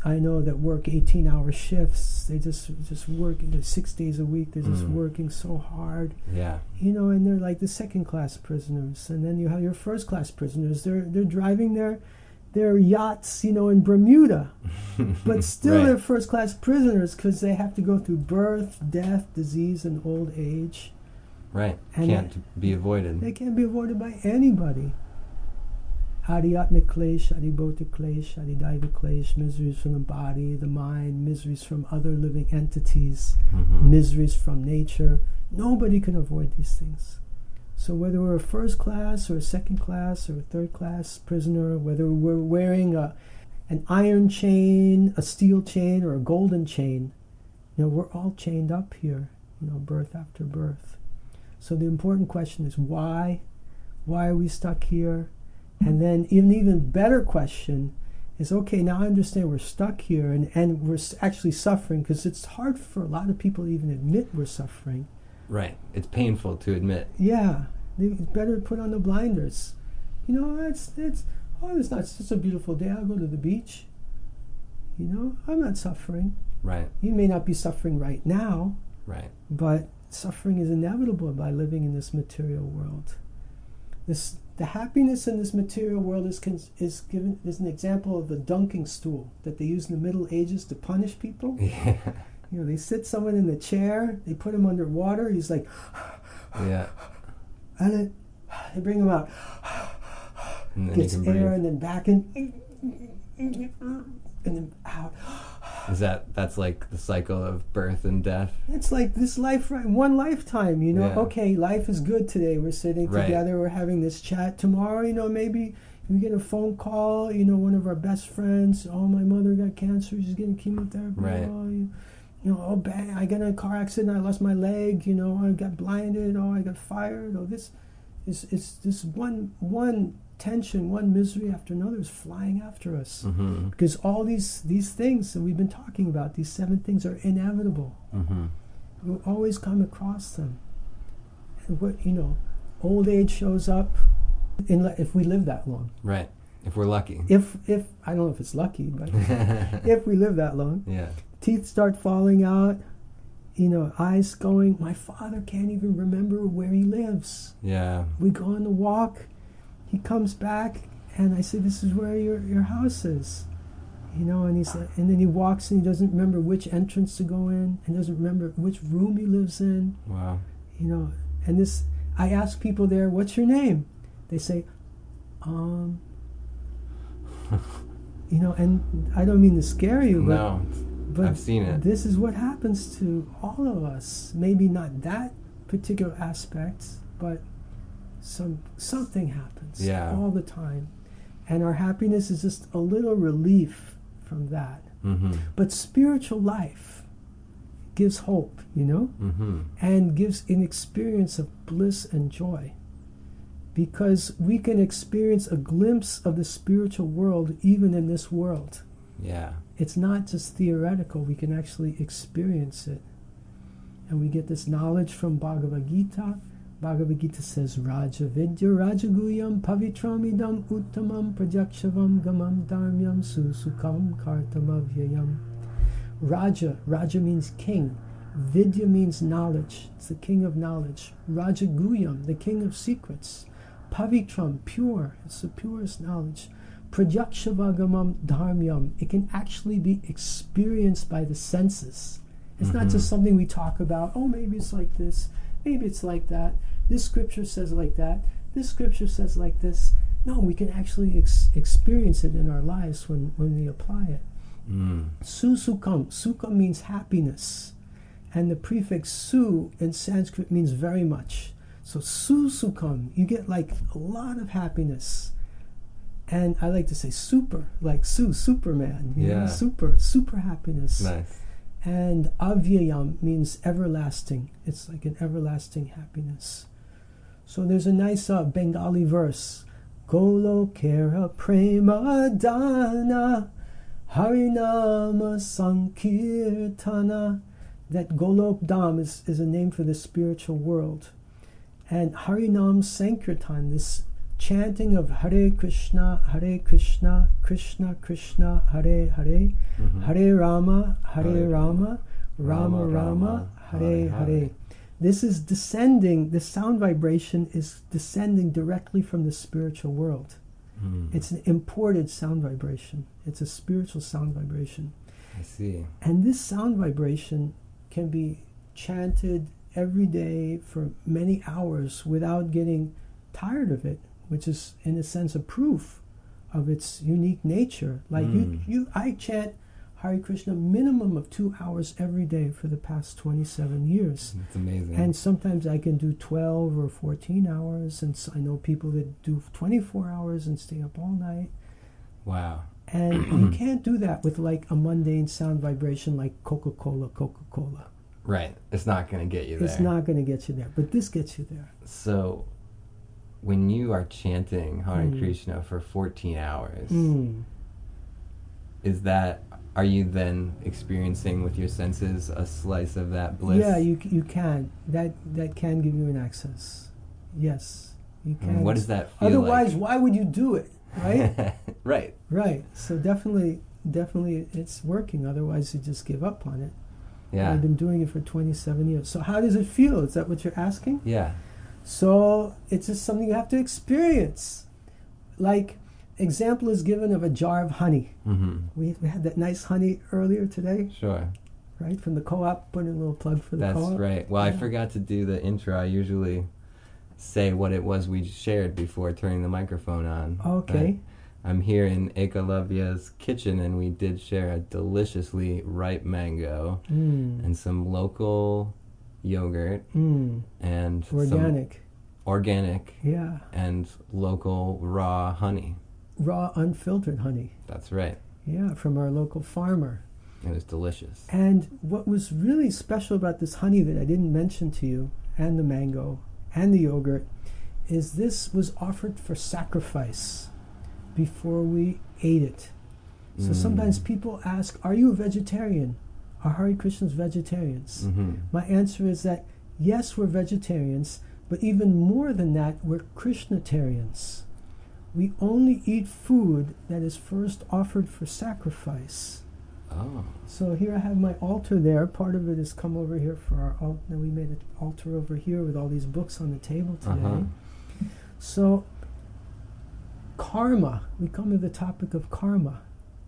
I know that work eighteen-hour shifts. They just just work six days a week. They're just Mm. working so hard, Yeah. you know. And they're like the second-class prisoners. And then you have your first-class prisoners. They're they're driving their their yachts, you know, in Bermuda, but still Right. they're first-class prisoners because they have to go through birth, death, disease, and old age. Right. And Can't be avoided. They can't be avoided by anybody. Adiyatmik klesh, adibhotik klesh, adidaiva klesh, miseries from the body, the mind, miseries from other living entities, Mhm. miseries from nature. Nobody can avoid these things. So whether we're a first class or a second class or a third class prisoner, whether we're wearing a, an iron chain, a steel chain, or a golden chain, you know, we're all chained up here, you know, birth after birth. So the important question is why? Why are we stuck here? And then an even better question is, okay, now I understand we're stuck here and, and we're s- actually suffering, because it's hard for a lot of people to even admit we're suffering. Right. It's painful to admit. Yeah, they- it's better to put on the blinders. You know, it's, it's, oh, it's not such a beautiful day, I'll go to the beach. You know, I'm not suffering. Right. You may not be suffering right now, Right. but suffering is inevitable by living in this material world. This, the happiness in this material world is cons- is given is an example of a dunking stool that they used in the Middle Ages to punish people. Yeah. You know, they sit someone in the chair, they put him under water. He's like, Yeah. and then they bring him out, And then gets you can air, breathe. and then back in, and then out. Is that that's like the cycle of birth and death? It's like this life, right? One lifetime, you know. Yeah. Okay, life is good today. We're sitting Right. together. We're having this chat. Tomorrow, you know, maybe we get a phone call. You know, one of our best friends. Oh, my mother got cancer. She's getting chemotherapy. Right. Oh, you, you know, oh, bang! I got in a car accident. I lost my leg. You know, I got blinded. Oh, I got fired. Oh, this is it's this one one tension, one misery after another is flying after us. Mm-hmm. Because all these these things that we've been talking about, these seven things, are inevitable. Mm-hmm. We'll always come across them. And what, you know, old age shows up in, if we live that long. Right. If we're lucky. If, if I don't know if it's lucky, but if we live that long, Yeah. teeth start falling out, you know, eyes going. My father can't even remember where he lives. Yeah. We go on the walk, he comes back, and I say, this is where your, your house is. You know, and he's like, and then he walks and he doesn't remember which entrance to go in, and doesn't remember which room he lives in. Wow. You know, and this, I ask people there, what's your name? They say, um, you know, and I don't mean to scare you, but, No. but I've seen it. this is what happens to all of us. Maybe not that particular aspect, but some something happens Yeah. all the time. And our happiness is just a little relief from that. Mm-hmm. But spiritual life gives hope, you know? Mm-hmm. And gives an experience of bliss and joy, because we can experience a glimpse of the spiritual world even in this world. Yeah. It's not just theoretical, we can actually experience it. And we get this knowledge from Bhagavad Gita. Bhagavad Gita says, Raja Vidya Rajaguyam Pavitramidam Uttamam Prajakshavam Gamam Dharmyam Susukam Kartamavyayam. Raja, Raja means king. Vidya means knowledge. It's the king of knowledge. Rajaguyam, the king of secrets. Pavitram, pure. It's the purest knowledge. Prajakshavagavam dharmyam. It can actually be experienced by the senses. It's Mm-hmm. not just something we talk about. Oh, maybe it's like this. Maybe it's like that. This scripture says like that. This scripture says like this. No, we can actually ex- experience it in our lives when, when we apply it. Mm. Susukam. Sukam means happiness. And the prefix su in Sanskrit means very much. So susukam, you get like a lot of happiness. And I like to say super, like Su, Superman. You know, Yeah. super, super happiness. Nice. And avyayam means everlasting. It's like an everlasting happiness. So there's a nice uh, Bengali verse. Golokera prema dana harinama sankirtana. That Golok Dham is, is a name for the spiritual world. And Harinam Sankirtan, this chanting of Hare Krishna, Hare Krishna, Krishna Krishna, Hare Hare, Mhm. Hare Rama, Hare Hare Rama, Rama Rama, Rama, Hare Hare Hare. Hare. This is descending, the sound vibration is descending directly from the spiritual world. Mm. It's an imported sound vibration. It's a spiritual sound vibration. I see. And this sound vibration can be chanted every day for many hours without getting tired of it, which is in a sense a proof of its unique nature. Like Mm. you, you, I chant Hare Krishna minimum of two hours every day for the past twenty-seven years. It's amazing. And sometimes I can do twelve or fourteen hours, and so I know people that do twenty-four hours and stay up all night. Wow. And you can't do that with like a mundane sound vibration like Coca-Cola, Coca-Cola. Right. It's not going to get you there. It's not going to get you there, but this gets you there. So, when you are chanting Hare Mm. Krishna for fourteen hours, Mm. is that, are you then experiencing with your senses a slice of that bliss? Yeah, you c- you can. That that can give you an access. Yes, you can. And what does that feel Otherwise, like? why would you do it? Right? Right. Right. So definitely, definitely, it's working. Otherwise, you just give up on it. Yeah. I've been doing it for twenty-seven years. So how does it feel? Is that what you're asking? Yeah. So it's just something you have to experience. Like, example is given of a jar of honey. Mm-hmm. We, we had that nice honey earlier today, Sure. right? From the co-op, putting a little plug for the That's co-op. right. Well, I Yeah. forgot to do the intro. I usually say what it was we shared before turning the microphone on. Okay. But I'm here in Ekalavya's kitchen, and we did share a deliciously ripe mango Mm. and some local yogurt Mm. and some Organic. organic Yeah. and local raw honey. Raw, unfiltered honey. That's right. Yeah, from our local farmer. It was delicious. And what was really special about this honey that I didn't mention to you, and the mango, and the yogurt, is this was offered for sacrifice before we ate it. So Mm. sometimes people ask, are you a vegetarian? Are Hare Krishnas vegetarians? Mm-hmm. My answer is that yes, we're vegetarians, but even more than that, we're Krishnatarians. We only eat food that is first offered for sacrifice. Oh. So here I have my altar there. Part of it has come over here for our altar. We made an altar over here with all these books on the table today. Uh-huh. So karma, we come to the topic of karma.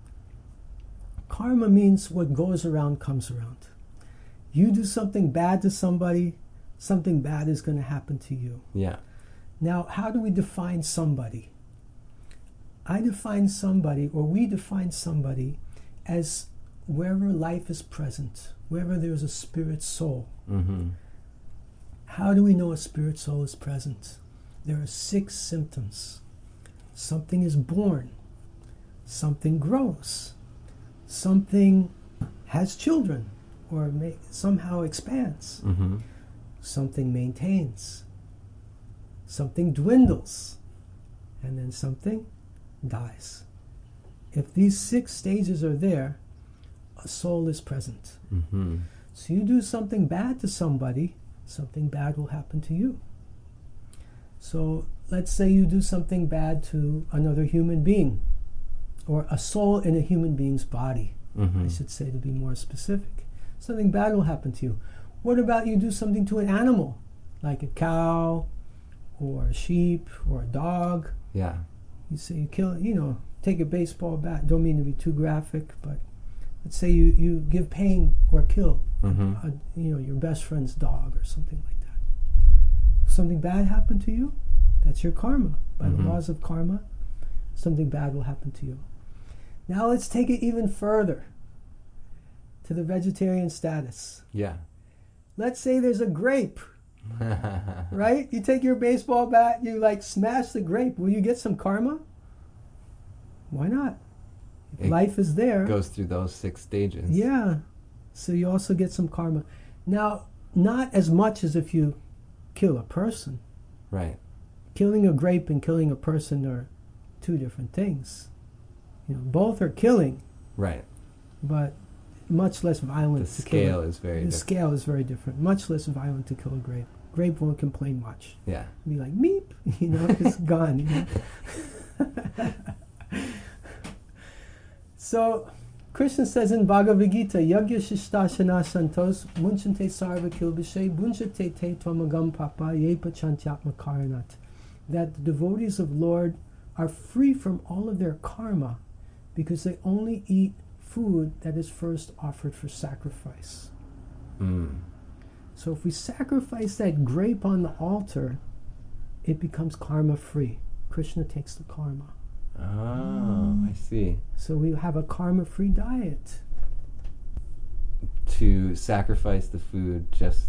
Karma means what goes around comes around. You do something bad to somebody, something bad is going to happen to you. Yeah. Now, how do we define somebody? I define somebody, or we define somebody, as wherever life is present, wherever there's a spirit soul. Mm-hmm. How do we know a spirit soul is present? There are six symptoms. Something is born. Something grows. Something has children, or may, somehow expands. Mm-hmm. Something maintains. Something dwindles. And then something dies. If these six stages are there, a soul is present. Mm-hmm. So you do something bad to somebody, something bad will happen to you. So let's say you do something bad to another human being, or a soul in a human being's body, Mm-hmm. I should say, to be more specific. Something bad will happen to you. What about you do something to an animal, like a cow, or a sheep, or a dog? Yeah. You say you kill, you know, take a baseball bat. Don't mean to be too graphic, but let's say you, you give pain or kill, Mm-hmm. a, you know, your best friend's dog or something like that. Something bad happened to you, that's your karma. By Mhm. the laws of karma, something bad will happen to you. Now let's take it even further to the vegetarian status. Yeah. Let's say there's a grape, right? You take your baseball bat, you like smash the grape. Will you get some karma? Why not? If It life is there. Goes through those six stages. Yeah. So you also get some karma. Now, not as much as if you kill a person. Right. Killing a grape and killing a person are two different things. You know, both are killing, Right. but much less violent The to kill scale a, is very the different. scale is very different. Much less violent to kill a grape. Grape won't complain much. Yeah. Be like meep, you know, it's gone. You know? So Krishna says in Bhagavad Gita, Yagya Shishtashana Santos Munchante Sarva Kilbishe Bunchate Te Twamagam Papa Ye Pachantyatma Karanat, that the devotees of Lord are free from all of their karma because they only eat food that is first offered for sacrifice. Mm. So if we sacrifice that grape on the altar, it becomes karma free. Krishna takes the karma. Oh, I see. So we have a karma free diet. To sacrifice the food just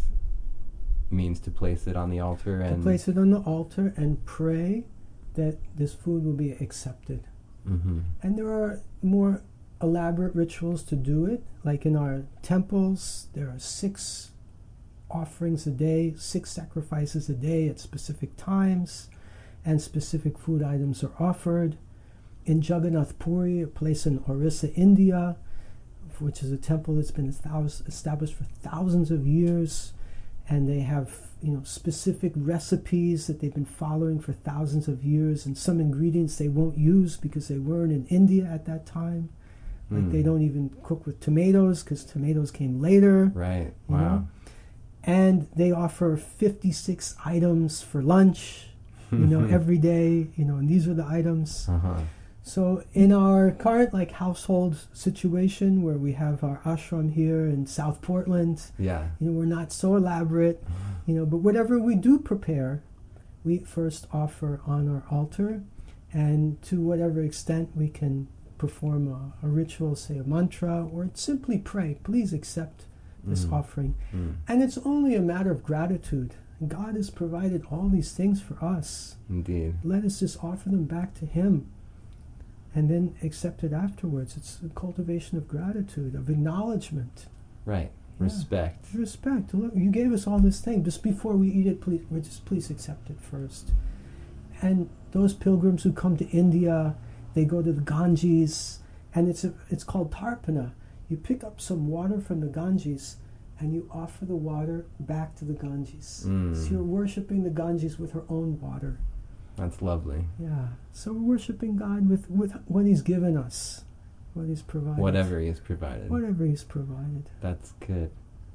means to place it on the altar To and place it on the altar and pray that this food will be accepted. Mhm. And there are more elaborate rituals to do it. Like in our temples, there are six offerings a day, six sacrifices a day at specific times, and specific food items are offered. In Jagannath Puri, a place in Orissa, India, which is a temple that's been established for thousands of years, and they have, you know, specific recipes that they've been following for thousands of years, and some ingredients they won't use because they weren't in India at that time. Like Mm. they don't even cook with tomatoes because tomatoes came later. Right. You Wow. know? And they offer fifty-six items for lunch, you know, every day, you know, and these are the items. Uh-huh. So in our current like household situation where we have our ashram here in South Portland, Yeah. you know, we're not so elaborate, you know, but whatever we do prepare, we first offer on our altar, and to whatever extent we can perform a, a ritual, say a mantra, or simply pray, please accept this Mhm. offering. Mm. And it's only a matter of gratitude. God has provided all these things for us. Indeed. Let us just offer them back to Him and then accept it afterwards. It's a cultivation of gratitude, of acknowledgement. Right. Yeah. Respect. Respect. Look, you gave us all this thing. Just before we eat it, please, we just please accept it first. And those pilgrims who come to India, they go to the Ganges, and it's a, it's called tarpana. You pick up some water from the Ganges, and you offer the water back to the Ganges. Mm. So you're worshiping the Ganges with her own water. That's lovely. Yeah. So we're worshiping God with, with what He's given us, what He's provided. Whatever He has provided. Whatever He's provided. That's good.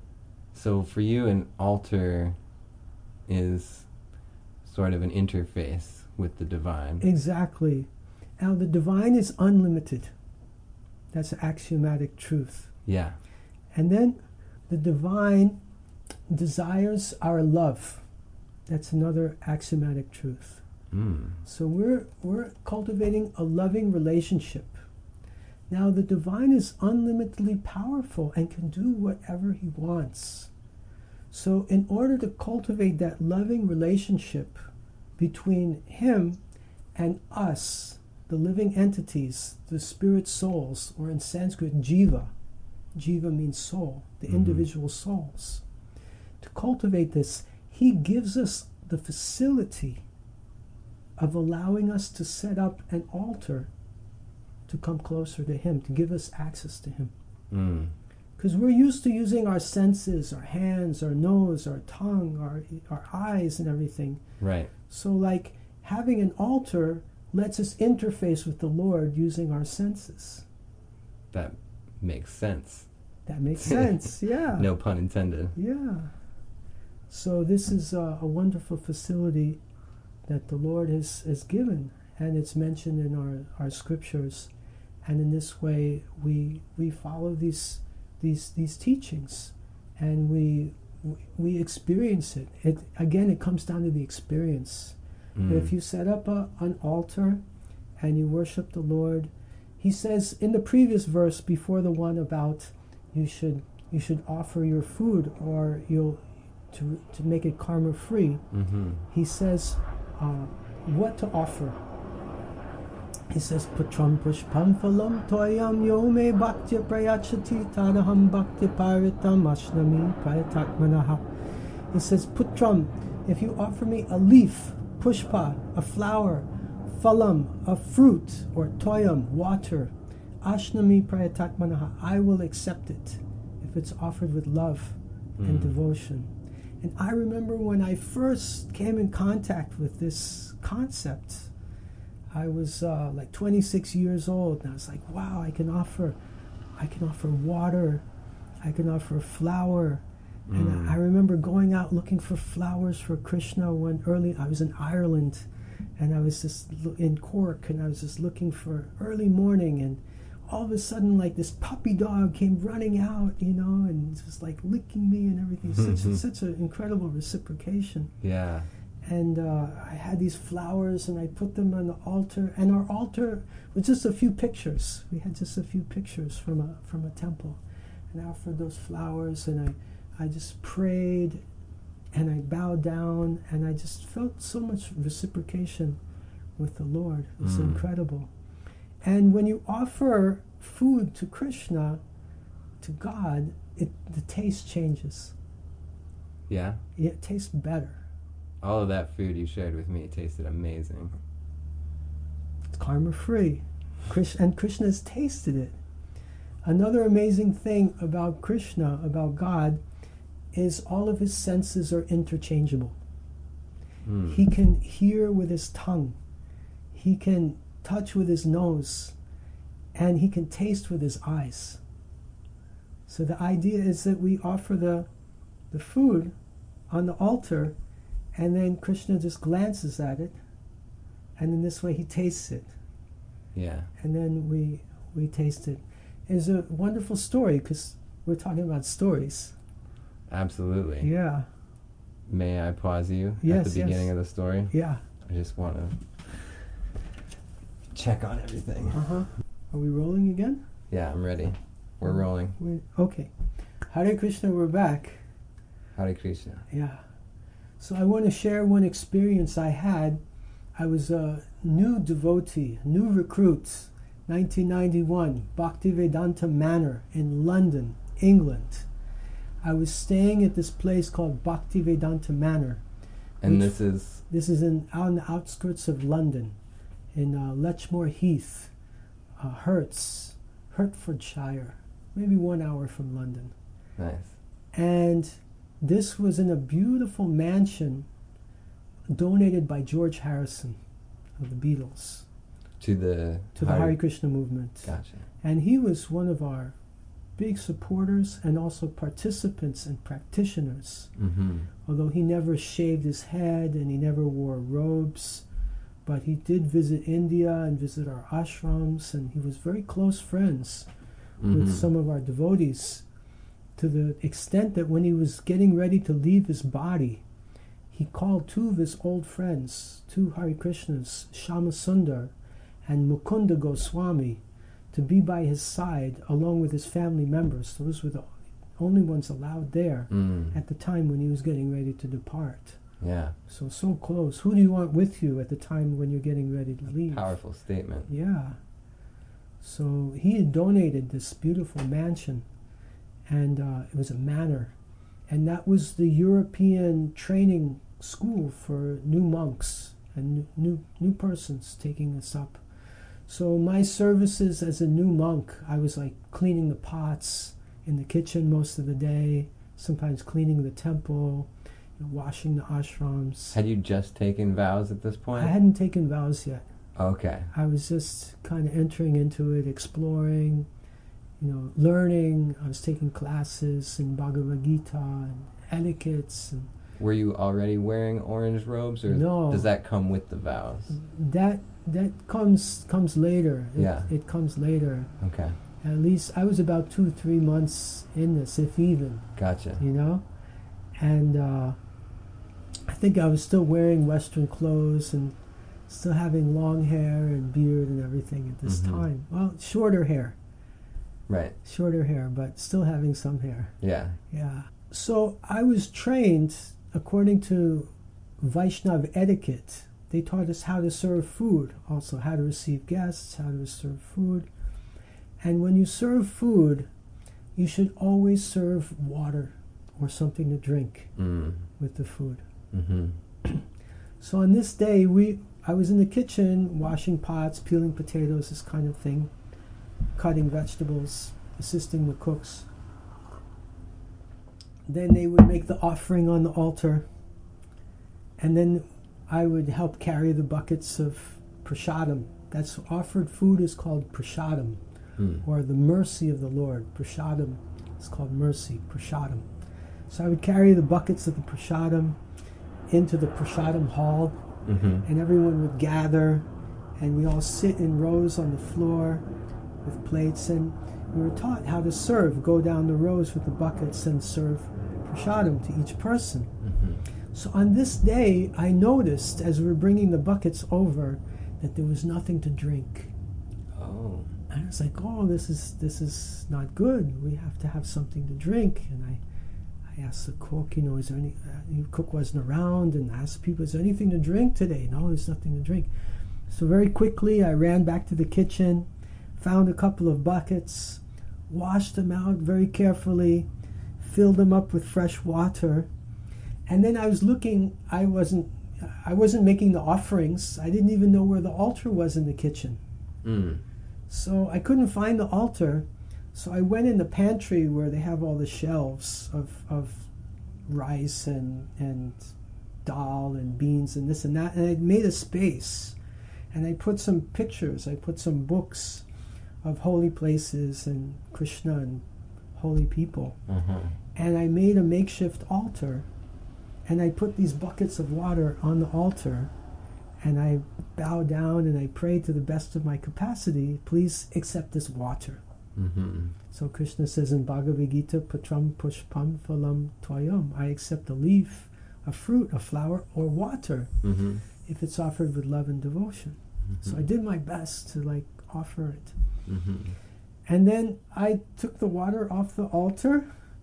So for you, an altar is sort of an interface with the divine. Exactly. Now the divine is unlimited. That's axiomatic truth. Yeah. And then the divine desires our love. That's another axiomatic truth. Mm. So we're we're cultivating a loving relationship. Now the divine is unlimitedly powerful and can do whatever He wants. So in order to cultivate that loving relationship between Him and us, the living entities, the spirit souls, or in Sanskrit, jiva. Jiva means soul, the Mhm. individual souls. To cultivate this, He gives us the facility of allowing us to set up an altar to come closer to Him, to give us access to Him. Mm. Because we're used to using our senses, our hands, our nose, our tongue, our, our eyes, and everything. Right. So, like, having an altar lets us interface with the Lord using our senses. That makes sense. That makes sense, yeah. No pun intended. Yeah. So this is a, a wonderful facility that the Lord has, has given, and it's mentioned in our, our scriptures. And in this way, we we follow these these these teachings, and we we experience it. It again, it comes down to the experience. Mm. If you set up a, an altar and you worship the Lord, He says in the previous verse before the one about you should you should offer your food or you'll to to make it karma free. Mm-hmm. He says uh, what to offer. He says putram pushpam phalam toyam yome bhaktya prayachati tadaham bhakti paritam ashnami prayatatmanaha. He says putram, if you offer me a leaf, pushpa, a flower, phalam, a fruit, or toyam, water, Ashnami prayatatmanaha, I will accept it if it's offered with love and Mm. devotion. And I remember when I first came in contact with this concept, I was uh, like twenty-six years old, and I was like, wow, I can offer, I can offer water, I can offer flower. And Mm. I, I remember going out looking for flowers for Krishna when early, I was in Ireland, and I was just lo- in Cork, and I was just looking for early morning, and all of a sudden, like, this puppy dog came running out, you know, and just like licking me and everything. Such such an incredible reciprocation. Yeah. And uh, I had these flowers, and I put them on the altar. And our altar was just a few pictures. We had just a few pictures from a from a temple, and I offered those flowers, and I I just prayed, and I bowed down, and I just felt so much reciprocation with the Lord. It was Mm. incredible. And when you offer food to Krishna, to God, it the taste changes. Yeah. It tastes better. All of that food you shared with me tasted amazing. It's karma free. Krish- and Krishna has tasted it. Another amazing thing about Krishna, about God, is all of his senses are interchangeable. Mm. He can hear with his tongue. He can touch with his nose. And he can taste with his eyes. So the idea is that we offer the, the food on the altar, and then Krishna just glances at it, and in this way he tastes it. Yeah. And then we we taste it. It's a wonderful story, because we're talking about stories. Absolutely. Yeah, May I pause you at Yes, the beginning yes. of the story? yeah. I just want to check on everything. Uh-huh. Are we rolling again? Yeah, I'm ready. We're rolling. We, okay. Hare Krishna, we're back. Hare Krishna. Yeah. So I want to share one experience I had. I was a new devotee, new recruit, nineteen ninety-one, Bhaktivedanta Manor in London, England. I was staying at this place called Bhaktivedanta Manor. And Which- this is This is in on the outskirts of London, in uh, Letchmore Heath, uh, Herts, Hertfordshire, maybe one hour from London. nice. And this was in a beautiful mansion donated by George Harrison of the Beatles To the to the Hare Krishna movement. Gotcha. And he was one of our big supporters and also participants and practitioners. Mm-hmm. Although he never shaved his head and he never wore robes, but he did visit India and visit our ashrams, and he was very close friends Mm-hmm. with some of our devotees, to the extent that when he was getting ready to leave his body, he called two of his old friends, two Hare Krishnas, Shama Sundar and Mukunda Goswami, to be by his side along with his family members. Those were the only ones allowed there Mm. at the time when he was getting ready to depart. Yeah. So, so close. Who do you want with you at the time when you're getting ready to leave? Powerful statement. Yeah. So he had donated this beautiful mansion, and uh, it was a manor. And that was the European training school for new monks and new, new, new persons taking this up. So my services as a new monk, I was like cleaning the pots in the kitchen most of the day, sometimes cleaning the temple, you know, washing the ashrams. Had you just taken vows at this point? I hadn't taken vows yet. Okay. I was just kind of entering into it, exploring, you know, learning. I was taking classes in Bhagavad Gita and etiquettes. And Were you already wearing orange robes, or No. does that come with the vows? that that comes comes later. It, Yeah. it comes later. Okay. At least I was about two, three months in this, if even, Gotcha. you know. And uh, I think I was still wearing Western clothes and still having long hair and beard and everything at this Mhm. time. Well, shorter hair. Right. Shorter hair, but still having some hair. Yeah. Yeah. So I was trained according to Vaishnav etiquette. They taught us how to serve food, also how to receive guests, how to serve food. And when you serve food, you should always serve water or something to drink Mm. with the food. Mm-hmm. So on this day, we I was in the kitchen washing pots, peeling potatoes, this kind of thing. cutting vegetables, assisting the cooks. Then they would make the offering on the altar, and then I would help carry the buckets of prasadam. That's offered food is called prasadam, mm. or the mercy of the Lord. Prasadam is called mercy, prasadam. So I would carry the buckets of the prasadam into the prasadam hall, mm-hmm. and everyone would gather, and we all sit in rows on the floor with plates, and we were taught how to serve, go down the rows with the buckets and serve prasadam to each person. Mm-hmm. So on this day, I noticed as we were bringing the buckets over that there was nothing to drink. Oh. And I was like, oh, this is this is not good. We have to have something to drink. And I, I asked the cook, you know, is there any, uh, the cook wasn't around, and asked people, is there anything to drink today? No, there's nothing to drink. So very quickly, I ran back to the kitchen, found a couple of buckets, washed them out very carefully, filled them up with fresh water, and then I was looking. I wasn't, I wasn't making the offerings. I didn't even know where the altar was in the kitchen. Mm. So I couldn't find the altar. So I went in the pantry where they have all the shelves of of rice and and dal and beans and this and that, and I made a space, and I put some pictures. I put some books of holy places and Krishna and holy people. Uh-huh. And I made a makeshift altar, and I put these buckets of water on the altar, and I bowed down and I prayed to the best of my capacity, please accept this water. Mm-hmm. So Krishna says in Bhagavad Gita, Patram Pushpam Phalam Tvayam, I accept a leaf, a fruit, a flower, or water, mm-hmm. if it's offered with love and devotion. Mm-hmm. So I did my best to like offer it. Mm-hmm. And then I took the water off the altar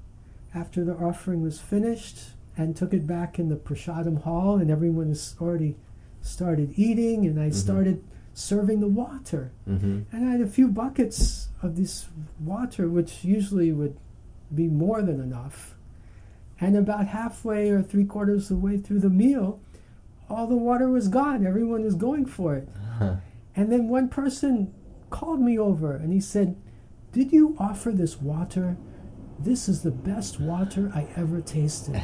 after the offering was finished and took it back in the prasadam hall, and everyone has already started eating, and I mm-hmm. started serving the water. Mm-hmm. And I had a few buckets of this water, which usually would be more than enough. And about halfway or three quarters of the way through the meal, all the water was gone. Everyone was going for it. Uh-huh. And then one person called me over and he said, did you offer this water? This is the best water I ever tasted.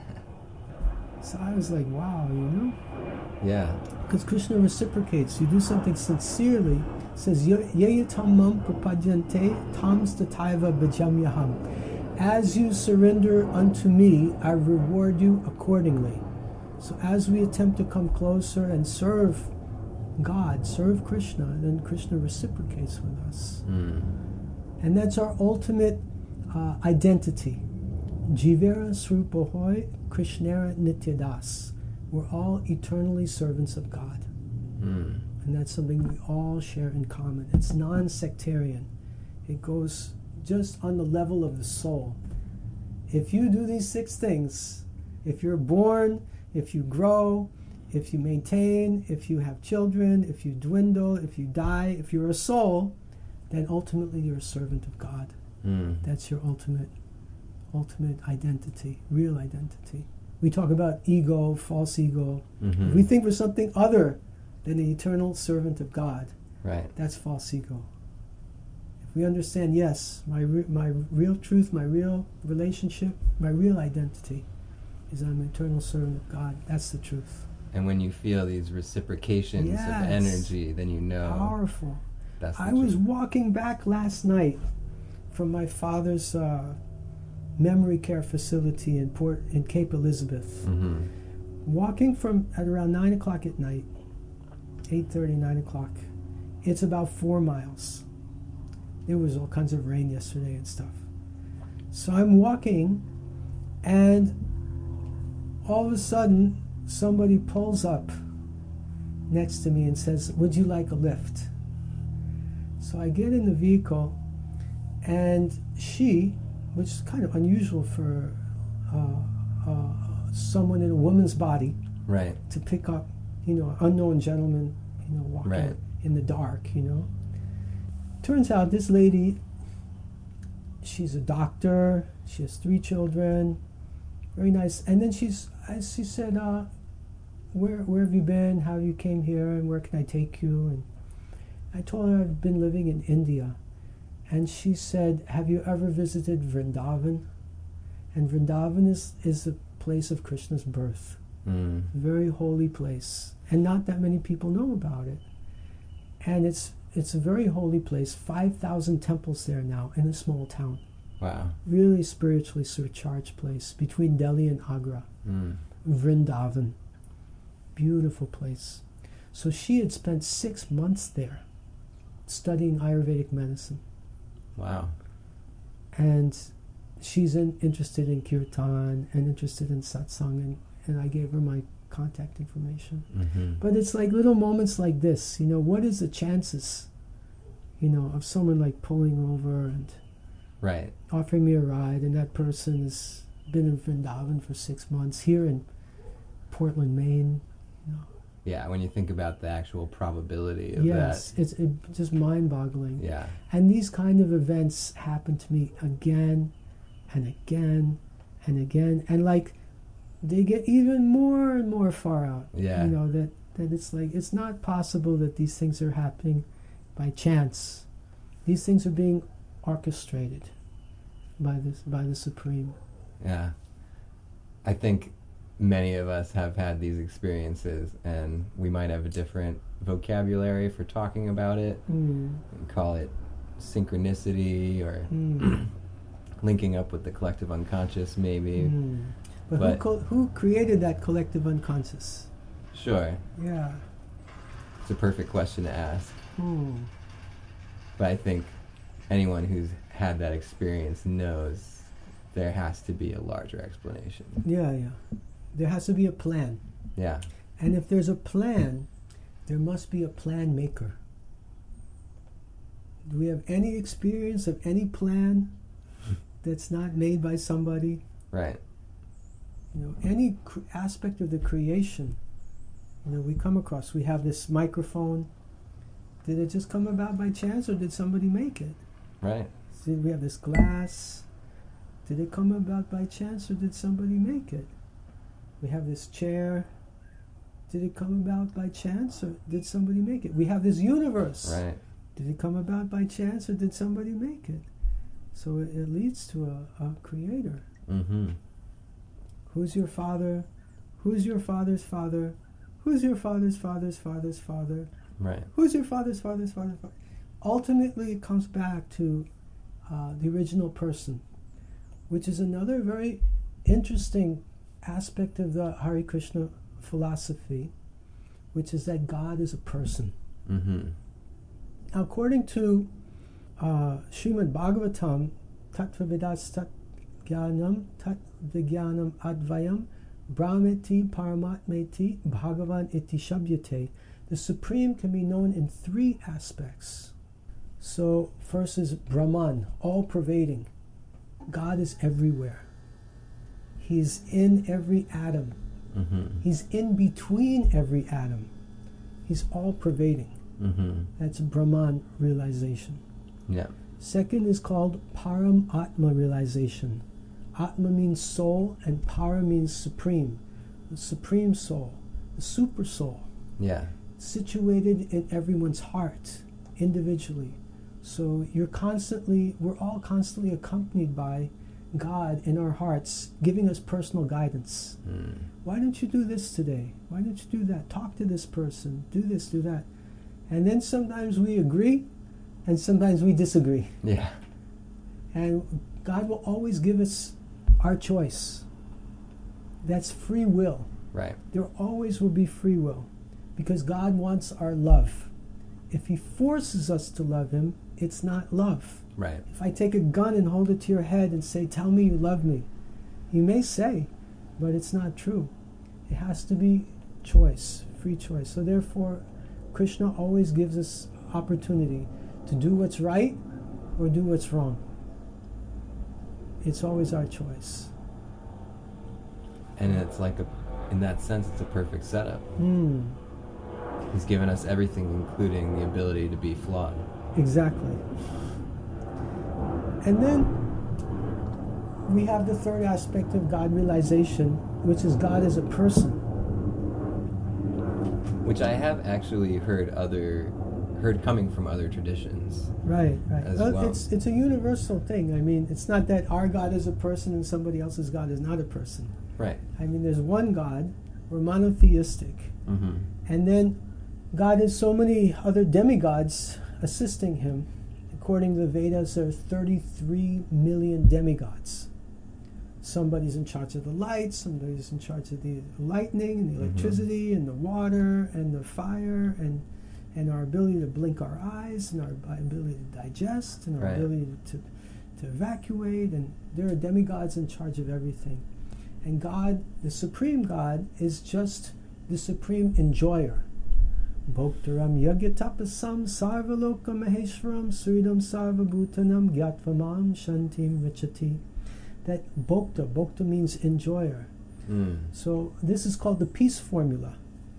So I was like, wow, you know? Yeah. Because Krishna reciprocates. You do something sincerely. It says, Yeyatam mam prapadyante tams tataiva bhajamyaham. As you surrender unto me, I reward you accordingly. So as we attempt to come closer and serve God, serve Krishna, then Krishna reciprocates with us. Mm. And that's our ultimate uh, identity. Jivera Srupohoy Krishnera Nityadas. We're all eternally servants of God. Mm. And that's something we all share in common. It's non-sectarian. It goes just on the level of the soul. If you do these six things, if you're born, if you grow, if you maintain, if you have children, if you dwindle, if you die, if you're a soul, then ultimately you're a servant of God. Mm. That's your ultimate ultimate identity, real identity. We talk about ego, false ego. Mm-hmm. If we think we're something other than the eternal servant of God, right, that's false ego. If we understand, yes, my re- my real truth, my real relationship, my real identity is I'm an eternal servant of God, that's the truth. And when you feel these reciprocations yes. of energy, then you know. Powerful. That's the I truth. was walking back last night from my father's uh, memory care facility in Port in Cape Elizabeth. Mm-hmm. Walking from at around nine o'clock at night, eight thirty, nine o'clock. It's about four miles. There was all kinds of rain yesterday and stuff. So I'm walking, and all of a sudden, somebody pulls up next to me and says, would you like a lift? So I get in the vehicle, and she, which is kind of unusual for uh, uh, someone in a woman's body, right, to pick up, you know, an unknown gentleman, you know, walking right. in the dark, you know. Turns out this lady, she's a doctor, she has three children, very nice. And then she's, she said, uh, where where have you been? How you came here, and where can I take you? And I told her I've been living in India. And she said, have you ever visited Vrindavan? And Vrindavan is, is the place of Krishna's birth. Mm. Very holy place. And not that many people know about it. And it's it's a very holy place. five thousand temples there now in a small town. Wow. Really spiritually surcharged place between Delhi and Agra. Mm. Vrindavan. Beautiful place. So she had spent six months there studying Ayurvedic medicine. Wow. And she's in, interested in kirtan and interested in satsang, and, and I gave her my contact information. Mm-hmm. But it's like little moments like this, you know, what is the chances, you know, of someone like pulling over and Right. offering me a ride, and that person has been in Vrindavan for six months, here in Portland, Maine, you know. Yeah, when you think about the actual probability of Yes, that. it's it, just mind-boggling. Yeah. And these kind of events happen to me again and again and again, and like they get even more and more far out. Yeah. You know, that, that it's like it's not possible that these things are happening by chance. These things are being orchestrated by this by the Supreme. Yeah. I think many of us have had these experiences, and we might have a different vocabulary for talking about it. Mm. We call it synchronicity or Mm. linking up with the collective unconscious, maybe. Mm. But, But- who co- who created that collective unconscious? Sure. Yeah. It's a perfect question to ask. Mm. But I think anyone who's had that experience knows there has to be a larger explanation. Yeah, yeah. There has to be a plan. Yeah. And if there's a plan, there must be a plan maker. Do we have any experience of any plan that's not made by somebody? Right. You know, any cr- aspect of the creation, you know, we come across. We have this microphone. Did it just come about by chance, or did somebody make it? Right. See, we have this glass. Did it come about by chance, or did somebody make it? We have this chair. Did it come about by chance, or did somebody make it? We have this universe. Right. Did it come about by chance, or did somebody make it? So it, it leads to a, a creator. Mm-hmm. Who's your father? Who's your father's father? Who's your father's father's father's father? Right. Who's your father's father's father's father? Ultimately, it comes back to uh, the original person, which is another very interesting aspect of the Hare Krishna philosophy, which is that God is a person. Mm-hmm. Now, according to uh, Srimad Bhagavatam, Tattva Vedas Tat Jnanam Tat Vijnanam Advayam Brahmeti Paramatmeti Bhagavan Iti Shabdyate, the Supreme can be known in three aspects. So, first is Brahman, all-pervading. God is everywhere. He's in every atom. Mm-hmm. He's in between every atom. He's all-pervading. Mm-hmm. That's Brahman realization. Yeah. Second is called Param Atma realization. Atma means soul, and Para means supreme. The supreme soul, the super soul, Yeah. situated in everyone's heart, individually. So you're constantly, we're all constantly accompanied by God in our hearts, giving us personal guidance. Mm. Why don't you do this today? Why don't you do that? Talk to this person. Do this, do that. And then sometimes we agree, and sometimes we disagree. Yeah. And God will always give us our choice. That's free will. Right. There always will be free will, because God wants our love. If He forces us to love Him, it's not love. Right. If I take a gun and hold it to your head and say, tell me you love me, you may say, but it's not true. It has to be choice, free choice. So therefore, Krishna always gives us opportunity to do what's right or do what's wrong. It's always our choice. And it's like a, in that sense, it's a perfect setup. Mm, He's given us everything, including the ability to be flawed. exactly. And then we have the third aspect of God realization, which is God as a person. Which I have actually heard other heard coming from other traditions. Right, right. As Well, well. It's it's a universal thing. I mean, it's not that our God is a person and somebody else's God is not a person. Right. I mean, there's one God. We're monotheistic, Mm-hmm. and then God has so many other demigods assisting him. According to the Vedas, there are thirty-three million demigods. Somebody's in charge of the light, somebody's in charge of the lightning and the Mhm. electricity and the water and the fire and and our ability to blink our eyes and our ability to digest and our Right. ability to, to evacuate. And there are demigods in charge of everything. And God, the supreme God, is just the supreme enjoyer. Bhoktaram yagyatapasam sarvaloka maheshwaram suridam sarvabhutanam gyatvam shantim richati. That bhokta, bhokta means enjoyer. Mm. So this is called the peace formula.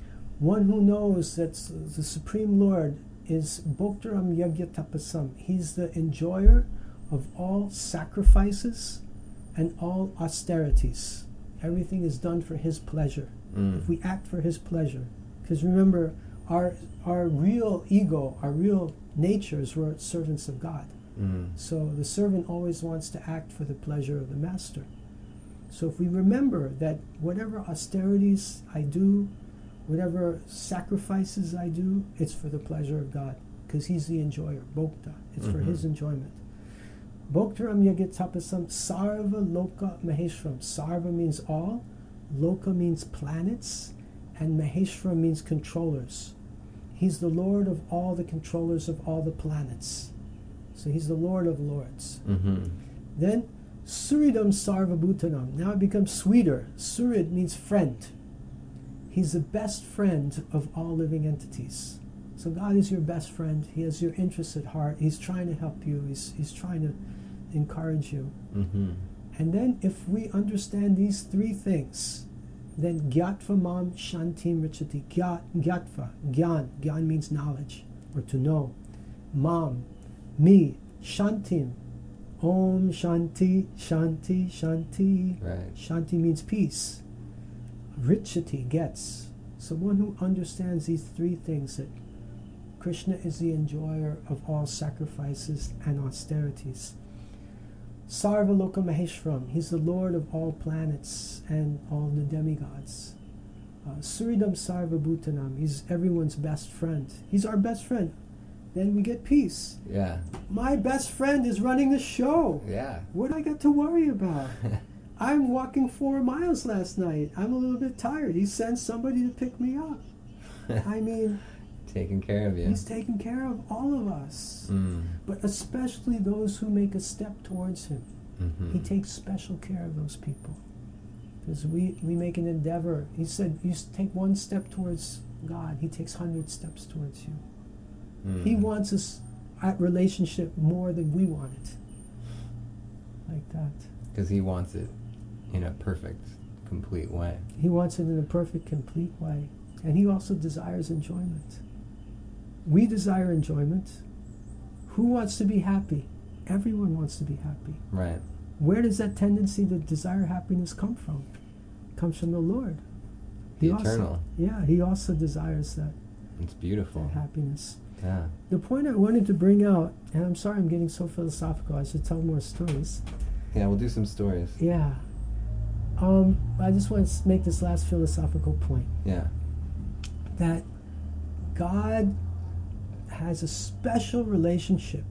One who knows that s- the Supreme Lord is Bhoktaram Yagyatapasam. He's the enjoyer of all sacrifices and all austerities. Everything is done for his pleasure. Mm. If we act for his pleasure. Because remember, our our real ego, our real natures were servants of God. Mm. So the servant always wants to act for the pleasure of the master. So if we remember that whatever austerities I do, whatever sacrifices I do, it's for the pleasure of God, because he's the enjoyer, Bhokta. It's for Mhm. his enjoyment. Bhoktaram yagitapasam sarva loka maheshwaram. Sarva means all, loka means planets, and maheshwara means controllers. He's the Lord of all the controllers of all the planets. So he's the Lord of lords. Mm-hmm. Then Suridam Sarvabhutanam. Now it becomes sweeter. Surid means friend. He's the best friend of all living entities. So God is your best friend. He has your interests at heart. He's trying to help you. He's, he's trying to encourage you. Mm-hmm. And then if we understand these three things, then Gyatva Mam Shantim Richati. Gyat, Gyatva, Gyan. Gyan means knowledge or to know. Mam, me, Shantim. Om Shanti, Shanti, Shanti. Right. Shanti means peace. Richati, gets. So one who understands these three things, that Krishna is the enjoyer of all sacrifices and austerities. Sarva Loka Maheshwaram, he's the lord of all planets and all the demigods. Uh, Suridam Sarva Bhutanam, he's everyone's best friend. He's our best friend. Then we get peace. Yeah. My best friend is running the show. Yeah. What do I got to worry about? I'm walking four miles last night. I'm a little bit tired. He sent somebody to pick me up. I mean, Taking care of you. he's taking care of all of us, Mm. but especially those who make a step towards him. Mm-hmm. He takes special care of those people. Because we, we make an endeavor. He said, you s- take one step towards God, he takes hundred steps towards you. Mm. He wants us at relationship more than we want it. Like that. Because he wants it in a perfect, complete way. He wants it in a perfect, complete way. And he also desires enjoyment. We desire enjoyment. Who wants to be happy? Everyone wants to be happy. Right. Where does that tendency to desire happiness come from? It comes from the Lord. The He also- eternal. yeah, he also desires that, It's beautiful. that happiness. Yeah. The point I wanted to bring out, and I'm sorry I'm getting so philosophical, I should tell more stories. Yeah, we'll do some stories. Yeah. Um, I just want to make this last philosophical point. Yeah. That God has a special relationship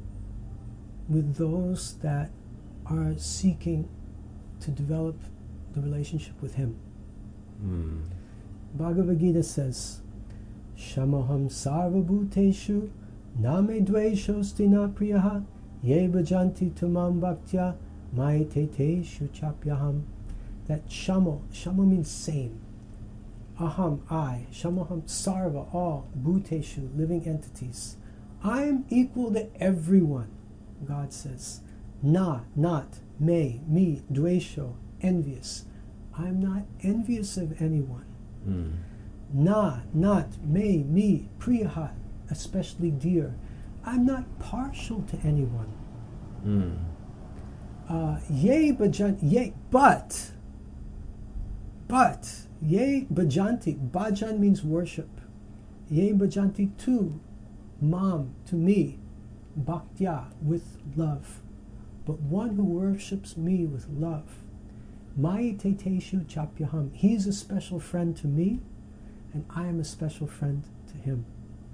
with those that are seeking to develop the relationship with Him. Mm. Bhagavad Gita says, Shamaham sarvabhuteshu name dveshosti na priyaha ye bhajanti tamam bhaktya maiteteshu chapyaham. That shamo, shamo means same. Aham, I, shamaham, sarva, all, bhuteshu, living entities. I am equal to everyone, God says. Na, not, me, me, dvesho, envious. I'm not envious of anyone. Mm. Na, not, me, me, priyaha, especially dear. I'm not partial to anyone. Mm. Uh, yea, bhajan, yea, but, but, yea, bhajanti, bhajan means worship. Yea, bhajanti, to Mam, to me, bhaktya, with love. But one who worships me with love, Mai Teteshu Chapyaham, he's a special friend to me, and I am a special friend to him.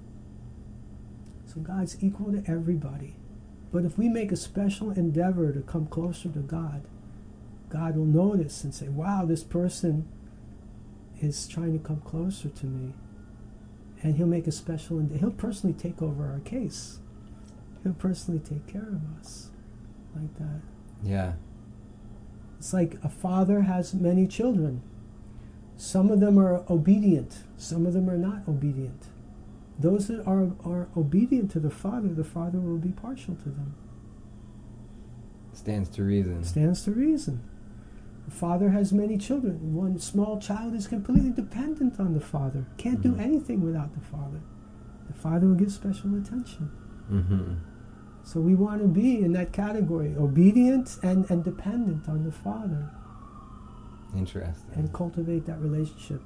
So God's equal to everybody. But if we make a special endeavor to come closer to God, God will notice and say, wow, this person is trying to come closer to me. And he'll make a special endeavor. He'll personally take over our case. He'll personally take care of us. Like that. Yeah. It's like a father has many children. Some of them are obedient. Some of them are not obedient. Those that are, are obedient to the father, the father will be partial to them. Stands to reason. Stands to reason. The father has many children. One small child is completely dependent on the father. Can't mm-hmm. do anything without the father. The father will give special attention. Mm-hmm. So we want to be in that category, obedient and, and dependent on the father. Interesting. And cultivate that relationship.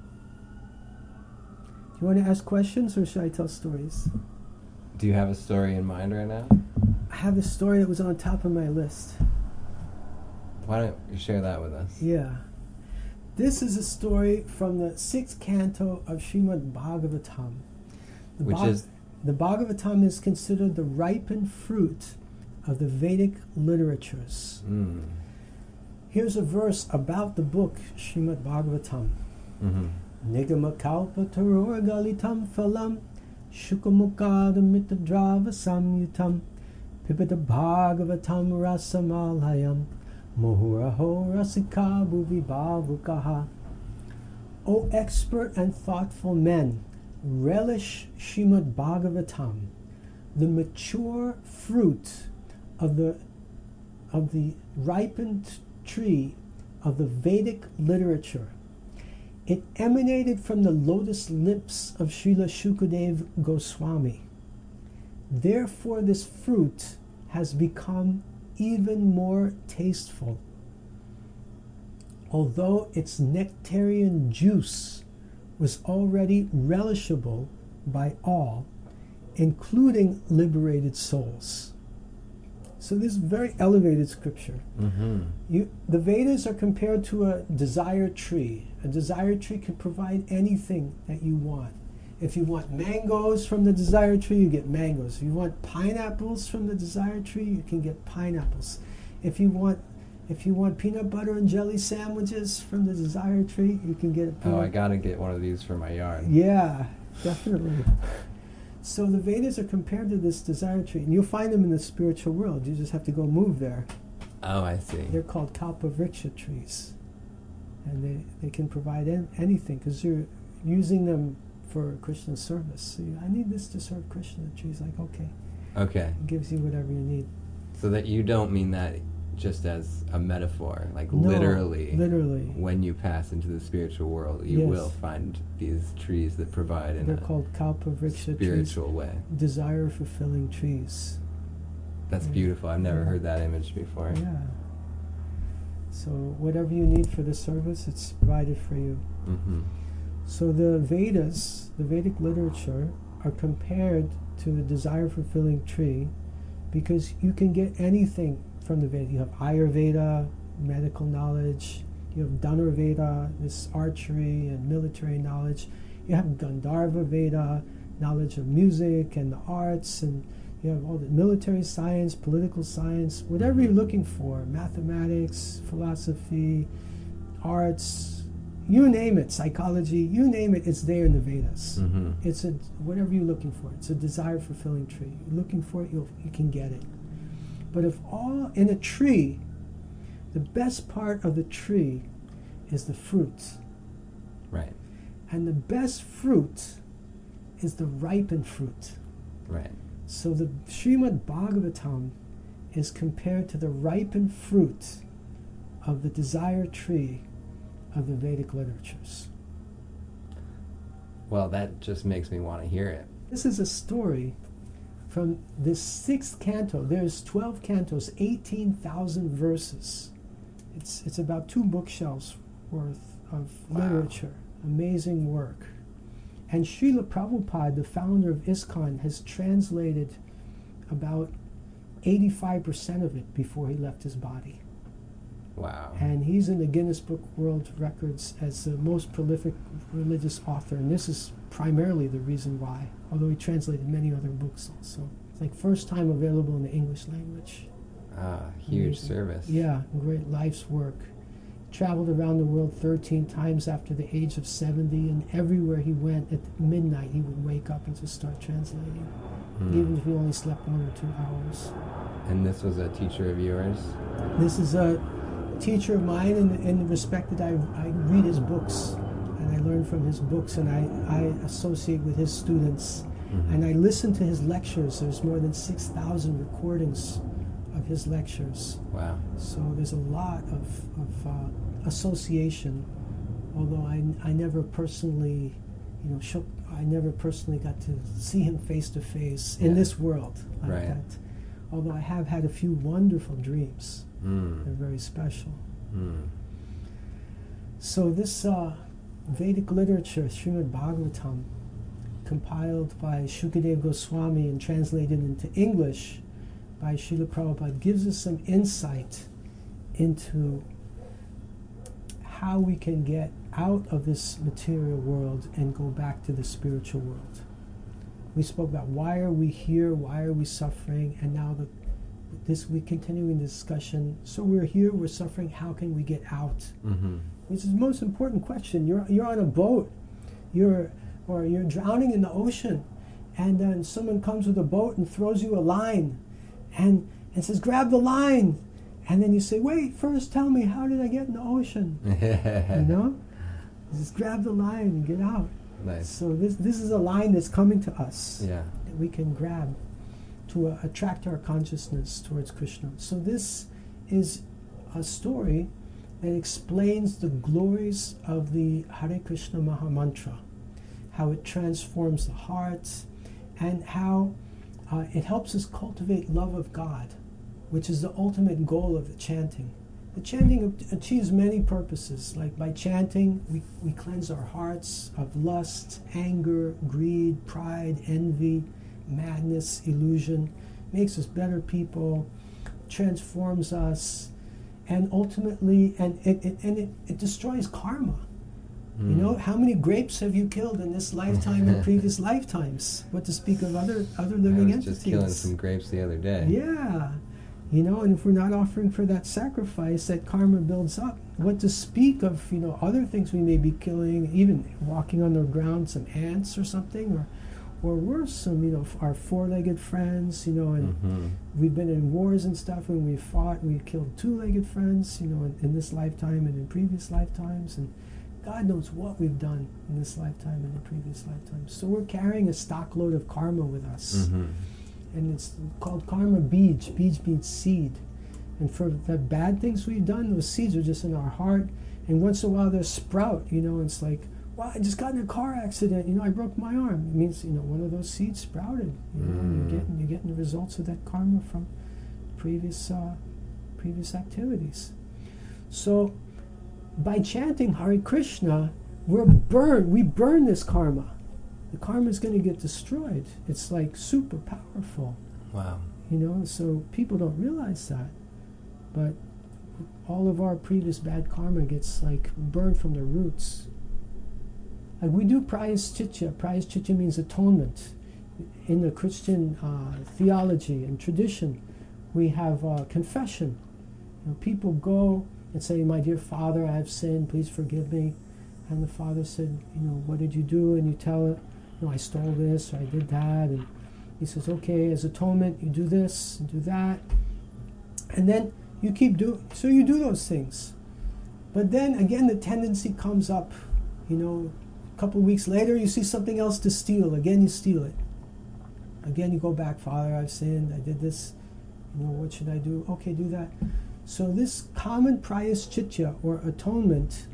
Do you want to ask questions or should I tell stories? Do you have a story in mind right now? I have a story that was on top of my list. Why don't you share that with us? Yeah. This is a story from the sixth canto of Srimad Bhagavatam. The Which Bhag- is? The Bhagavatam is considered the ripened fruit of the Vedic literatures. Mm. Here's a verse about the book, Srimad Bhagavatam. Mm-hmm. Nigama kalpa taror galitam phalam shukamukadamita drava samyutam pipita bhagavatam rasamalayam mohuraho rasika bhuvi bhavukaha. O expert and thoughtful men, relish Srimad Bhagavatam, the mature fruit of the of the ripened tree of the Vedic literature. It emanated from the lotus lips of Srila Shukadev Goswami. Therefore, this fruit has become even more tasteful. Although its nectarian juice was already relishable by all, including liberated souls. So this is very elevated scripture. Mm-hmm. You, the Vedas are compared to a desire tree. A desire tree can provide anything that you want. If you want mangoes from the desire tree, you get mangoes. If you want pineapples from the desire tree, you can get pineapples. If you want if you want peanut butter and jelly sandwiches from the desire tree, you can get peanut. Oh, I gotta get one of these for my yard. Yeah, definitely. So the Vedas are compared to this desire tree, and you'll find them in the spiritual world. You just have to go move there. Oh, I see. They're called kalpavriksha trees, and they, they can provide an, anything because you're using them for Krishna's service. So you, I need this to serve Krishna. The tree's like, okay. Okay. It gives you whatever you need. So that you don't mean that just as a metaphor, like No, literally. Literally. When you pass into the spiritual world, you Yes. will find these trees that provide in They're a called kalpavriksha spiritual trees. way. Desire-fulfilling trees. That's Yeah. beautiful. I've never Yeah. heard that image before. Yeah. So whatever you need for the service, it's provided for you. Mm-hmm. So the Vedas, the Vedic literature, are compared to the desire-fulfilling tree because you can get anything from the Veda. You have Ayurveda, medical knowledge. You have Dhanurveda, this archery and military knowledge. You have Gandharva Veda, knowledge of music and the arts, and you have all the military science, political science, whatever you're looking for, mathematics, philosophy, arts, you name it, psychology, you name it, it's there in the Vedas. Mm-hmm. It's a whatever you're looking for. It's a desire-fulfilling tree. You're looking for it, you'll, you can get it. But if all in a tree, the best part of the tree is the fruit. Right. And the best fruit is the ripened fruit. Right. So the Srimad Bhagavatam is compared to the ripened fruit of the desire tree of the Vedic literatures. Well, that just makes me want to hear it. This is a story from this sixth canto. There's twelve cantos, eighteen thousand verses. It's it's about two bookshelves worth of Wow. literature. Amazing work. And Srila Prabhupada, the founder of ISKCON, has translated about eighty-five percent of it before he left his body. Wow. And he's in the Guinness Book World Records as the most prolific religious author, and this is primarily the reason why, although he translated many other books also. It's like first time available in the English language. Ah, huge Amazing. service. Yeah, great life's work. Traveled around the world thirteen times after the age of seventy, and everywhere he went at midnight he would wake up and just start translating, Mm. even if he only slept one or two hours. And this was a teacher of yours? This is a teacher of mine in, in the respect that I, I read his books, and I learn from his books, and I, I associate with his students, Mhm. and I listen to his lectures. There's more than six thousand recordings of his lectures. Wow. So there's a lot of, of uh, association, although I, I never personally, you know, shook, I never personally got to see him face to face in Yeah. this world like Right. that. Although I have had a few wonderful dreams. Mm. They're very special. Mm. So this uh, Vedic literature, Srimad Bhagavatam, compiled by Shukadev Goswami and translated into English by Srila Prabhupada, gives us some insight into how we can get out of this material world and go back to the spiritual world. We spoke about why are we here, why are we suffering, and now the, this we continuing the discussion. So we're here, we're suffering, how can we get out? Mm-hmm. Which is the most important question. You're you're on a boat, you're or you're drowning in the ocean, and then someone comes with a boat and throws you a line, and and says, "Grab the line," and then you say, "Wait, first tell me, how did I get in the ocean?" You know, just grab the line and get out. Nice. So this this is a line that's coming to us Yeah. that we can grab to uh, attract our consciousness towards Krishna. So this is a story that explains the glories of the Hare Krishna Maha Mantra, how it transforms the heart, and how uh, it helps us cultivate love of God, which is the ultimate goal of the chanting. The chanting achieves many purposes. Like by chanting, we, we cleanse our hearts of lust, anger, greed, pride, envy, madness, illusion, makes us better people, transforms us, and ultimately, and it, it and it, it destroys karma. Mm. You know, how many grapes have you killed in this lifetime and previous lifetimes? What to speak of other other living I was entities? just killing some grapes the other day. Yeah. You know, and if we're not offering for that sacrifice, that karma builds up. What to speak of, you know, other things we may be killing, even walking on the ground, some ants or something, or or worse, some, you know, our four-legged friends, you know, and Mm-hmm. we've been in wars and stuff, and we've fought, we've killed two-legged friends, you know, in, in this lifetime and in previous lifetimes, and God knows what we've done in this lifetime and in previous lifetimes. So we're carrying a stock load of karma with us. Mm-hmm. And it's called karma beej. Beej means seed. And for the bad things we've done, those seeds are just in our heart. And once in a while they sprout, you know, and it's like, wow, I just got in a car accident, you know, I broke my arm. It means, you know, one of those seeds sprouted. You know, Mm. you're getting you're getting the results of that karma from previous uh, previous activities. So by chanting Hare Krishna, we're burned, we burn this karma. The karma is going to get destroyed. It's like super powerful, Wow. you know, so people don't realize that. But all of our previous bad karma gets like burned from the roots. Like we do prayaschitya. Prayaschitya means atonement. In the Christian uh, theology and tradition, we have uh, confession. You know, people go and say, "My dear Father, I have sinned, please forgive me." And the Father said, "You know, what did you do?" And you tell it, "You know, I stole this, or I did that." And he says, "Okay, as atonement, you do this and do that." And then you keep doing, so you do those things. But then again, the tendency comes up, you know, a couple of weeks later, you see something else to steal. Again, you steal it. Again, you go back, "Father, I've sinned, I did this. You know, what should I do?" "Okay, do that." So this common prayaschitya, or atonement,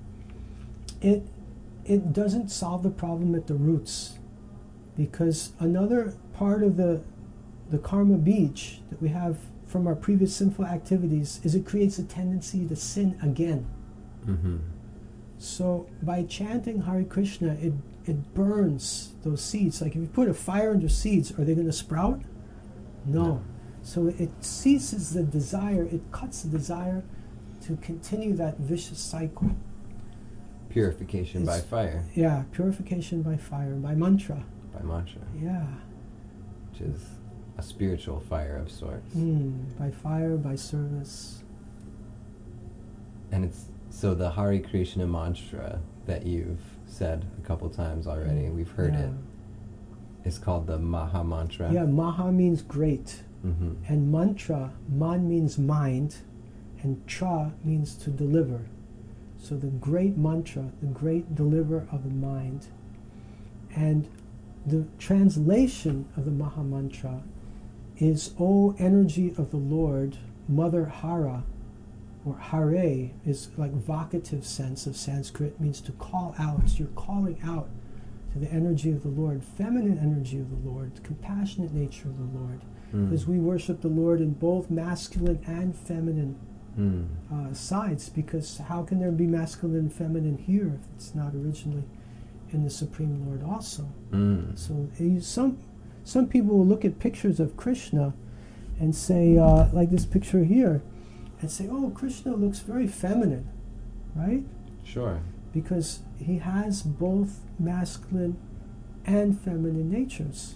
it it doesn't solve the problem at the roots, because another part of the the karma beej that we have from our previous sinful activities is it creates a tendency to sin again. Mm-hmm. So by chanting Hare Krishna, it it burns those seeds. Like if you put a fire under seeds, are they going to sprout? No. No. So it ceases the desire, it cuts the desire to continue that vicious cycle. Purification by It's- fire, Yeah, purification by fire, by mantra. by mantra, Yeah. which is a spiritual fire of sorts. Mm, by fire, by service. And it's so the Hare Krishna mantra that you've said a couple times already, we've heard yeah. it, is called the Maha Mantra. Yeah, Maha means great. Mm-hmm. And mantra, man means mind, and tra means to deliver. So the great mantra, the great deliverer of the mind. And the translation of the Maha Mantra is, O energy of the Lord, Mother Hara, or Hare is like vocative sense of Sanskrit, means to call out. So you're calling out to the energy of the Lord, feminine energy of the Lord, compassionate nature of the Lord. Mm. Because we worship the Lord in both masculine and feminine Mm. uh, sides, because how can there be masculine and feminine here if it's not originally in the Supreme Lord also? Mm. So uh, some some people will look at pictures of Krishna and say, uh, like this picture here, and say, oh, Krishna looks very feminine, right? Sure. Because he has both masculine and feminine natures.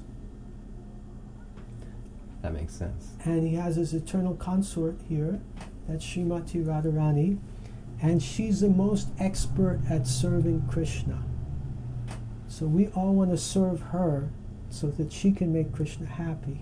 That makes sense. And he has his eternal consort here, that's Srimati Radharani, and she's the most expert at serving Krishna. So we all want to serve her so that she can make Krishna happy.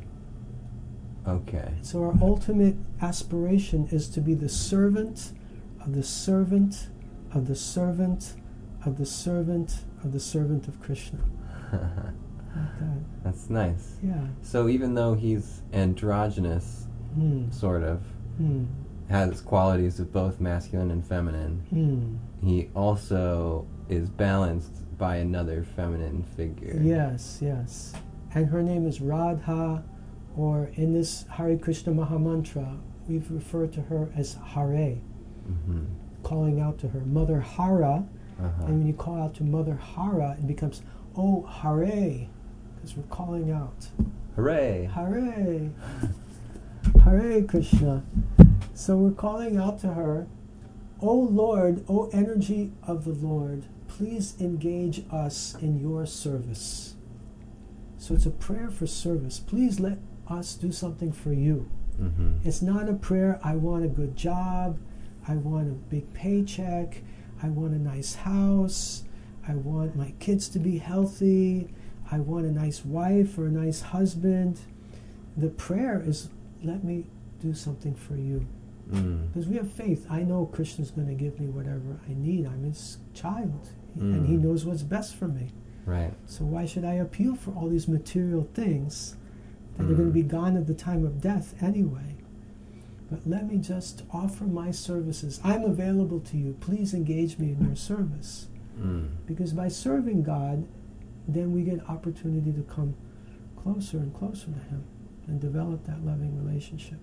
Okay. So our ultimate aspiration is to be the servant of the servant of the servant of the servant of the servant of Krishna. Like that. That's nice. Yeah. So even though he's androgynous, Hmm. sort of, Hmm. has qualities of both masculine and feminine, Hmm. he also is balanced by another feminine figure. Yes, yes. And her name is Radha, or in this Hare Krishna Maha Mantra, we've referred to her as Hare, Mm-hmm. calling out to her. Mother Hara, Uh-huh. and when you call out to Mother Hara, it becomes, oh, Hare, because we're calling out. Hooray! Hare, Hare Krishna. So we're calling out to her, O Lord, O energy of the Lord, please engage us in your service. So it's a prayer for service. Please let us do something for you. Mm-hmm. It's not a prayer, I want a good job, I want a big paycheck, I want a nice house, I want my kids to be healthy, I want a nice wife or a nice husband. The prayer is, let me do something for you. Mm. Because we have faith. I know Krishna's going to give me whatever I need. I'm his child. Mm. And he knows what's best for me. Right. So why should I appeal for all these material things that are Mm. going to be gone at the time of death anyway? But let me just offer my services. I'm available to you. Please engage me in your service. Mm. Because by serving God, then we get opportunity to come closer and closer to Him and develop that loving relationship.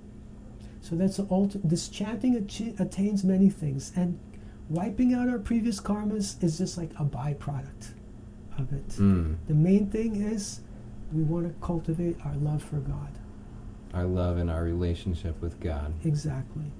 So that's the ulti- this chanting ach- attains many things, and wiping out our previous karmas is just like a byproduct of it. Mm. The main thing is we want to cultivate our love for God. Our love and our relationship with God. Exactly.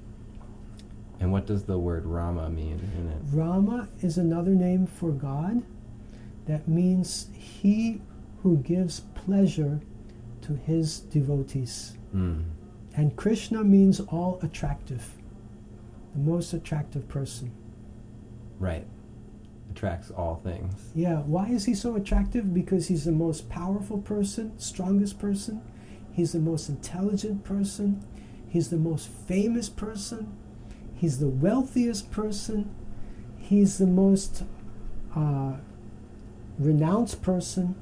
And what does the word Rama mean in it? Rama is another name for God that means he who gives pleasure to his devotees. Mm. And Krishna means all attractive, the most attractive person. Right. Attracts all things. Yeah, why is he so attractive? Because he's the most powerful person, strongest person, he's the most intelligent person, he's the most famous person, he's the wealthiest person, he's the most uh, renounced person,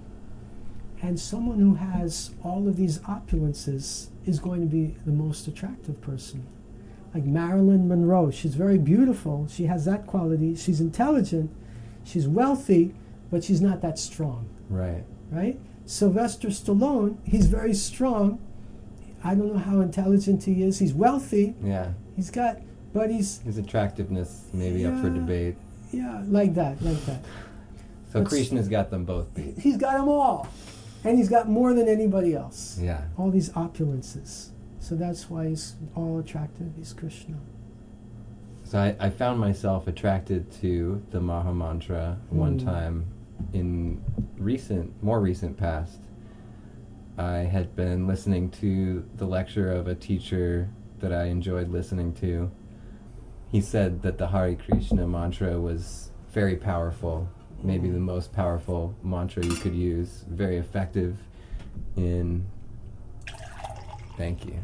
and someone who has all of these opulences is going to be the most attractive person. Like Marilyn Monroe, she's very beautiful, she has that quality, she's intelligent, she's wealthy, but she's not that strong, Right. right? Sylvester Stallone, he's very strong. I don't know how intelligent he is. He's wealthy. Yeah. He's got, but he's, His attractiveness may be up for Yeah. debate. Yeah, like that, like that. So That's- Krishna's got them both beat. He's got them all. And he's got more than anybody else. Yeah. All these opulences. So that's why he's all attractive. He's Krishna. So I, I found myself attracted to the Maha Mantra one Mm. time in recent, more recent past. I had been listening to the lecture of a teacher that I enjoyed listening to. He said that the Hare Krishna mantra was very powerful, maybe the most powerful mantra you could use, very effective in... Thank you.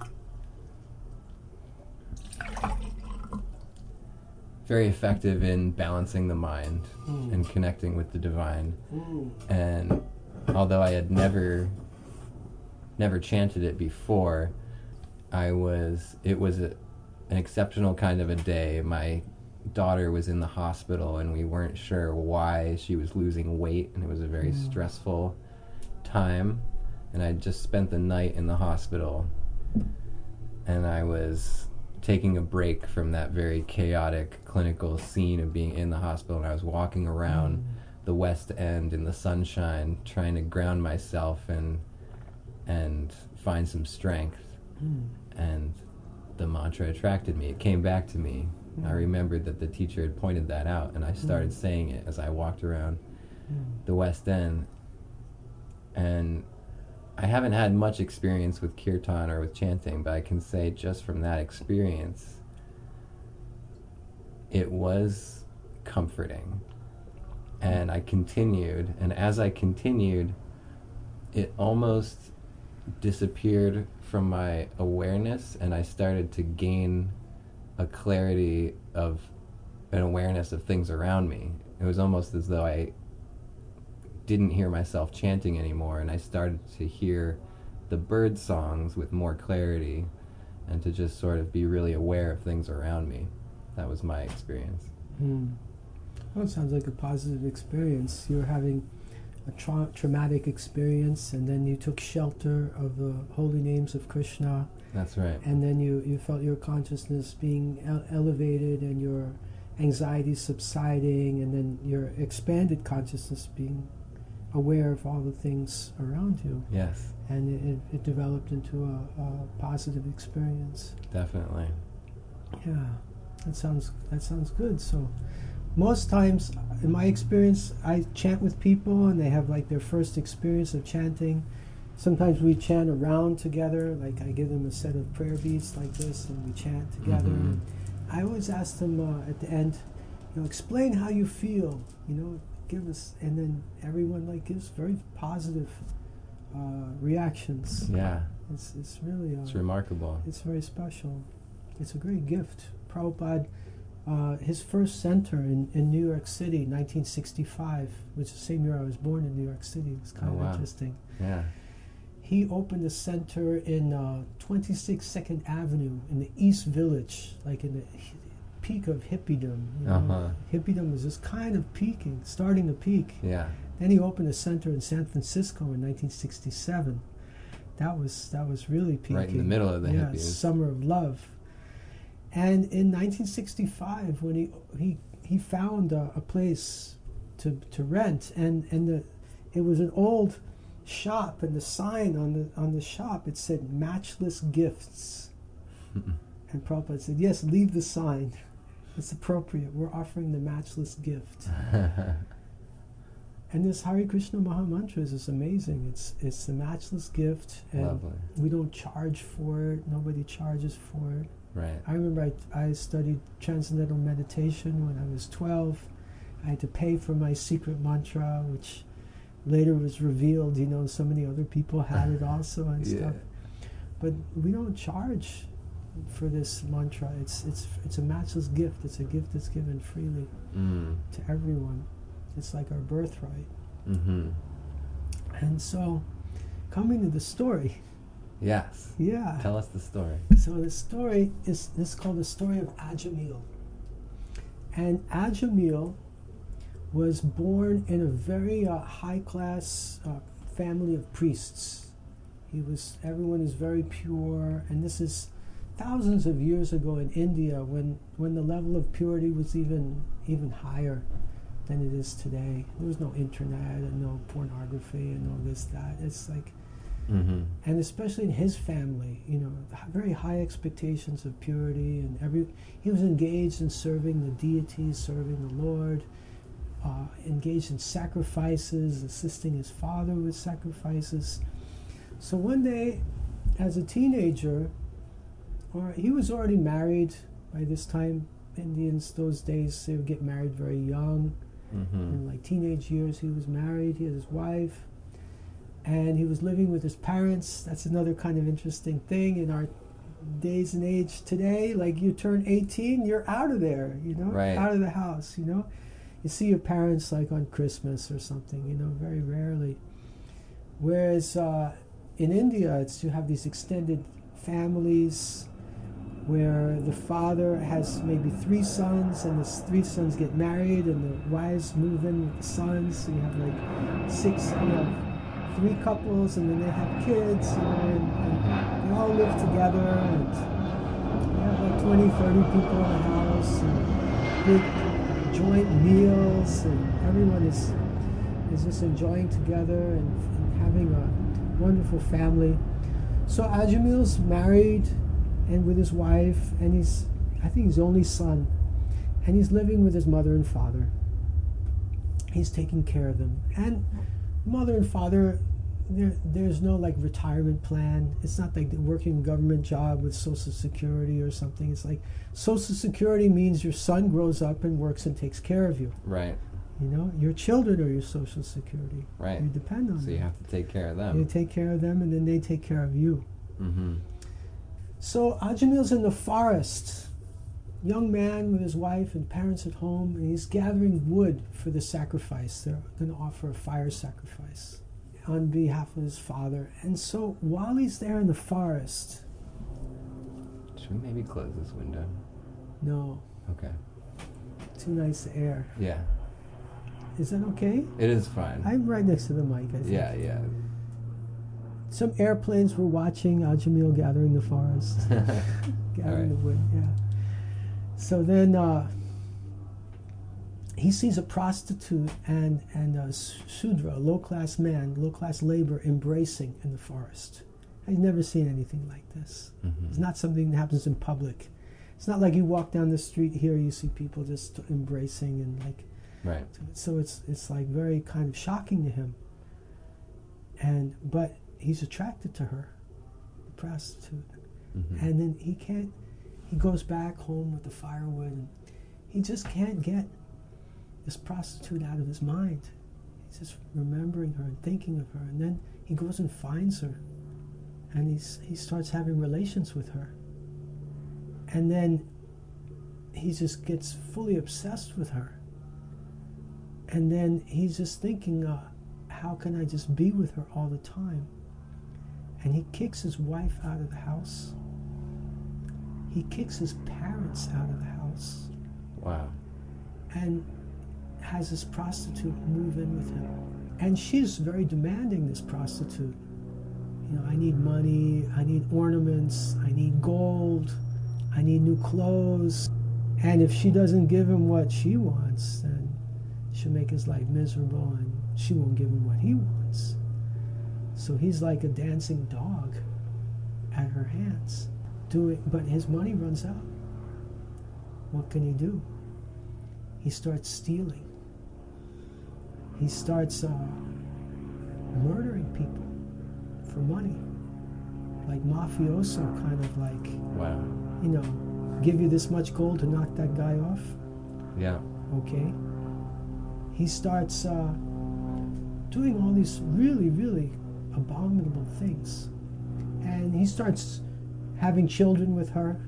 Very effective in balancing the mind Mm. and connecting with the divine. Mm. And although I had never never chanted it before, I was it was a, an exceptional kind of a day. My daughter was in the hospital and we weren't sure why she was losing weight, and it was a very Mm. stressful time, and I just spent the night in the hospital, and I was taking a break from that very chaotic clinical scene of being in the hospital, and I was walking around Mm. the West End in the sunshine trying to ground myself and and find some strength, Mm. and the mantra attracted me. It came back to me. Mm. I remembered that the teacher had pointed that out, and I started Mm. saying it as I walked around Mm. the West End. And I haven't had much experience with kirtan or with chanting, but I can say just from that experience, it was comforting. And I continued, and as I continued, it almost disappeared from my awareness, and I started to gain a clarity of an awareness of things around me. It was almost as though I didn't hear myself chanting anymore, and I started to hear the bird songs with more clarity, and to just sort of be really aware of things around me. That was my experience. Mm. Well, it sounds like a positive experience. You were having a tra- traumatic experience, and then you took shelter of the holy names of Krishna, That's right. and then you, you felt your consciousness being ele- elevated and your anxiety subsiding, and then your expanded consciousness being aware of all the things around you. Yes, And it, it, it developed into a, a positive experience. definitely. Yeah, that sounds that sounds good. So, most times, in my experience, I chant with people, and they have like their first experience of chanting. Sometimes we chant around together, like I give them a set of prayer beads like this, and we chant together. Mhm. And I always ask them uh, at the end, you know, explain how you feel. You know, give us, and then everyone like gives very positive uh, reactions. Yeah, It's it's really uh, it's remarkable. it's very special. It's a great gift. Prabhupada, uh, his first center in, in New York City, nineteen sixty-five, which is the same year I was born in New York City. It's kind Oh, of wow. interesting. Yeah. He opened a center in uh, twenty-six Second Avenue in the East Village, like in the hi- peak of hippiedom. You know? Uh-huh. Hippiedom was just kind of peaking, starting to peak. Yeah. Then he opened a center in San Francisco in nineteen sixty-seven. That was that was really peaking. Right in the middle of the yeah, hippies. Summer of Love. And in nineteen sixty-five, when he he he found a, a place to to rent, and and the it was an old shop, and the sign on the on the shop it said "Matchless Gifts," and Prabhupada said, "Yes, leave the sign. It's appropriate. We're offering the matchless gift." And this Hare Krishna Maha Mantra is just amazing. It's it's the matchless gift, and Lovely. we don't charge for it. Nobody charges for it. Right. I remember I, I studied Transcendental Meditation when I was twelve. I had to pay for my secret mantra, which later was revealed, you know, so many other people had it also and Yeah. stuff. But we don't charge for this mantra. It's it's it's a matchless gift. It's a gift that's given freely Mm. to everyone. It's like our birthright. Mm-hmm. And so, coming to the story, Yes. yeah. Tell us the story. So the story is this is called the story of Ajamil. And Ajamil was born in a very uh, high class uh, family of priests. He was everyone is very pure, and this is thousands of years ago in India, when, when the level of purity was even even higher than it is today. There was no internet and no pornography and no this, that. It's like, Mm-hmm. and especially in his family, you know, very high expectations of purity, and every he was engaged in serving the deities, serving the Lord, uh, engaged in sacrifices, assisting his father with sacrifices. So one day, as a teenager, or he was already married by this time. Indians those days, they would get married very young. Mm-hmm. In like teenage years, he was married. He had his wife. And he was living with his parents. That's another kind of interesting thing in our days and age today. Like, you turn eighteen, you're out of there, you know, Right. out of the house, you know. You see your parents like on Christmas or something, you know, very rarely. Whereas uh, in India, it's you have these extended families where the father has maybe three sons, and the s- three sons get married, and the wives move in with the sons. So you have like six, you know, three couples, and then they have kids, you know, and, and they all live together, and you have like twenty, thirty people in the house, and big joint meals, and everyone is is just enjoying together and, and having a wonderful family. So Ajamil's married and with his wife, and he's, I think he's the only son, and he's living with his mother and father. He's taking care of them. And mother and father, there, there's no like retirement plan. It's not like they're working a government job with Social Security or something. It's like Social Security means your son grows up and works and takes care of you. Right. You know, your children are your Social Security. Right. You depend on So them. you have to take care of You them. take care of them, and then they take care of you. Mm-hmm. So Ajamil's in the forest, young man with his wife and parents at home, and he's gathering wood for the sacrifice. They're going to offer a fire sacrifice on behalf of his father. And so while he's there in the forest, Should we maybe close this window? no, Okay. too nice air. Yeah. Is that okay? It is fine. I'm right next to the mic, I think. Yeah, yeah. Some airplanes were watching Ajamil gathering the forest, gathering Alright. the wood, yeah. So then uh, he sees a prostitute and, and a Shudra, a low-class man, low-class labor, embracing in the forest. I've never seen anything like this. Mm-hmm. It's not something that happens in public. It's not like you walk down the street here, you see people just embracing and like, Right. so it's it's like very kind of shocking to him. And but he's attracted to her, the prostitute. Mm-hmm. And then he can't, he goes back home with the firewood, and he just can't get this prostitute out of his mind. He's just remembering her and thinking of her. And then he goes and finds her, and he's, he starts having relations with her. And then he just gets fully obsessed with her. And then he's just thinking, uh, how can I just be with her all the time? And he kicks his wife out of the house. He kicks his parents out of the house, Wow. and has this prostitute move in with him. And she's very demanding, this prostitute. You know, I need money, I need ornaments, I need gold, I need new clothes. And if she doesn't give him what she wants, then she'll make his life miserable, and she won't give him what he wants. So he's like a dancing dog at her hands. Doing, but his money runs out. What can he do? He starts stealing. He starts uh, murdering people for money. Like mafioso, kind of like, Wow. you know, give you this much gold to knock that guy off. Yeah. Okay. He starts uh, doing all these really, really abominable things. And he starts having children with her.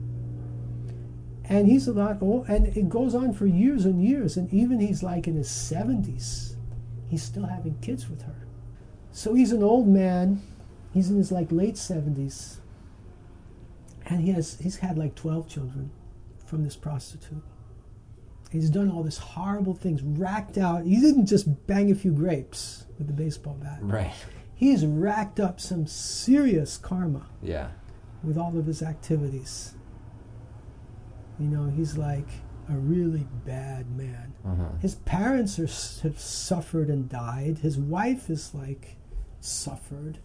And he's a lot old, and it goes on for years and years. And even he's like in his seventies, he's still having kids with her. So he's an old man. He's in his like late seventies. And he has he's had like twelve children from this prostitute. He's done all this horrible things, racked out. He didn't just bang a few grapes with the baseball bat. Right. He's racked up some serious karma. Yeah. with all of his activities. You know, he's like a really bad man. Uh-huh. His parents are, have suffered and died. His wife is like suffered.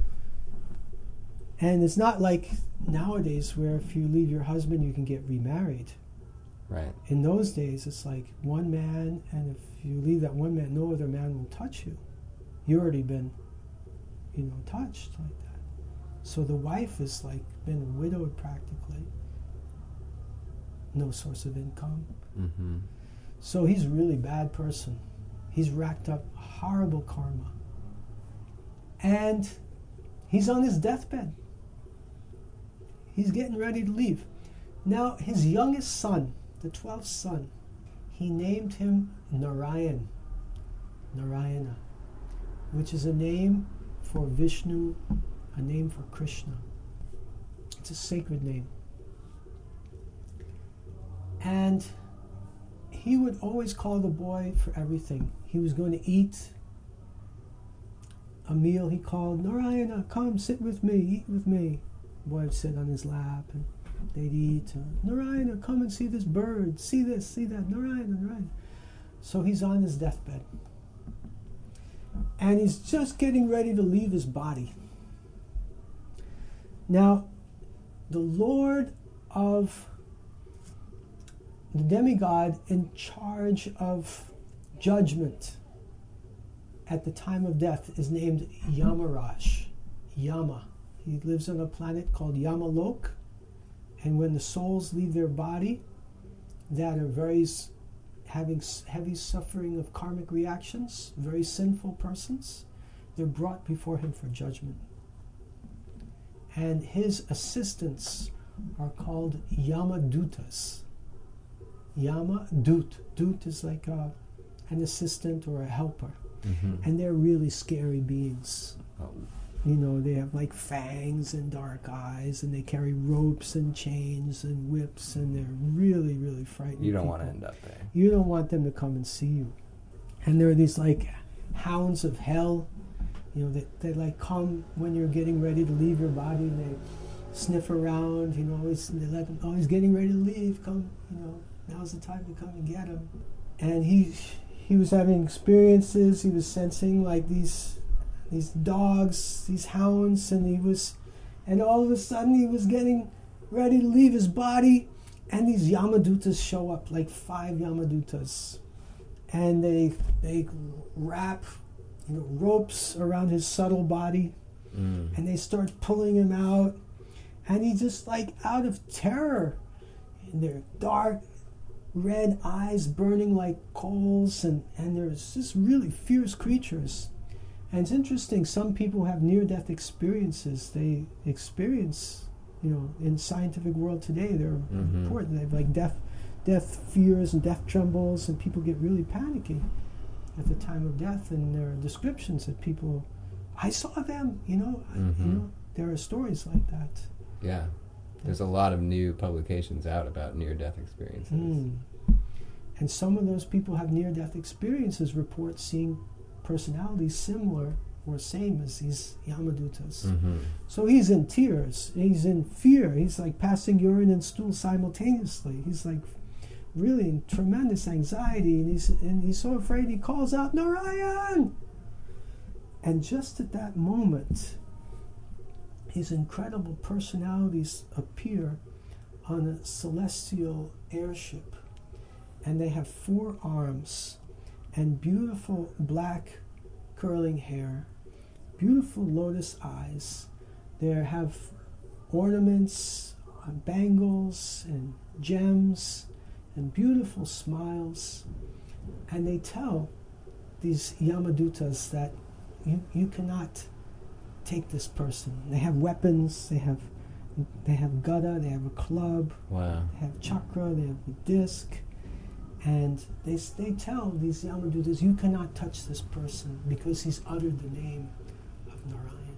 And it's not like nowadays where if you leave your husband, you can get remarried. Right. In those days, it's like one man, and if you leave that one man, no other man will touch you. You've already been, you know, touched like that. So the wife has like been widowed practically. No source of income. Mm-hmm. So he's a really bad person. He's racked up horrible karma. And he's on his deathbed. He's getting ready to leave. Now, his youngest son, the twelfth son, he named him Narayan, Narayana, which is a name for Vishnu, a name for Krishna. It's a sacred name. And he would always call the boy for everything. He was going to eat a meal. He called, Narayana, come sit with me, eat with me. The boy would sit on his lap and they'd eat. Uh, Narayana, come and see this bird. See this, see that. Narayana, Narayana. So he's on his deathbed. And he's just getting ready to leave his body. Now, the Lord of the demigod in charge of judgment at the time of death is named Yamaraj. Yama. He lives on a planet called Yamalok. And when the souls leave their body that are very having heavy suffering of karmic reactions, very sinful persons, they're brought before him for judgment. And his assistants are called Yamadutas. Yama, Dut. Dut is like a, an assistant or a helper. Mm-hmm. And they're really scary beings. Oh. You know, they have like fangs and dark eyes, and they carry ropes and chains and whips, and they're really, really frightening. You don't people. want to end up there. You don't want them to come and see you. And there are these like hounds of hell, you know, that they like come when you're getting ready to leave your body, and they sniff around, you know, always, they let them, oh, he's getting ready to leave, come, you know, now's the time to come and get him. And he he was having experiences, he was sensing like these these dogs, these hounds, and he was, and all of a sudden he was getting ready to leave his body, and these Yamadutas show up, like five Yamadutas, and they they wrap, you know, ropes around his subtle body, mm. and they start pulling him out, and he just like out of terror, and their dark red eyes burning like coals, and and there's just really fierce creatures. And it's interesting, some people have near-death experiences. They experience, you know, in scientific world today, they're mm-hmm. important. They have like death, death fears and death trembles, and people get really panicky at the time of death. And there are descriptions that people, I saw them, you know, mm-hmm. I, you know, there are stories like that. Yeah, there's a lot of new publications out about near-death experiences. Mm. And some of those people have near-death experiences, report seeing personalities similar or same as these Yamadutas. Mm-hmm. So he's in tears, he's in fear, he's like passing urine and stool simultaneously. He's like really in tremendous anxiety, and he's and he's so afraid he calls out, Narayan! And just at that moment, his incredible personalities appear on a celestial airship, and they have four arms and beautiful black curling hair, beautiful lotus eyes. They have ornaments, uh, bangles and gems and beautiful smiles. And they tell these Yamadutas that you, you cannot take this person. They have weapons, they have they have gada, they have a club, wow. They have chakra, they have a disc. And they they tell these Yamadutas, you cannot touch this person because he's uttered the name of Narayan.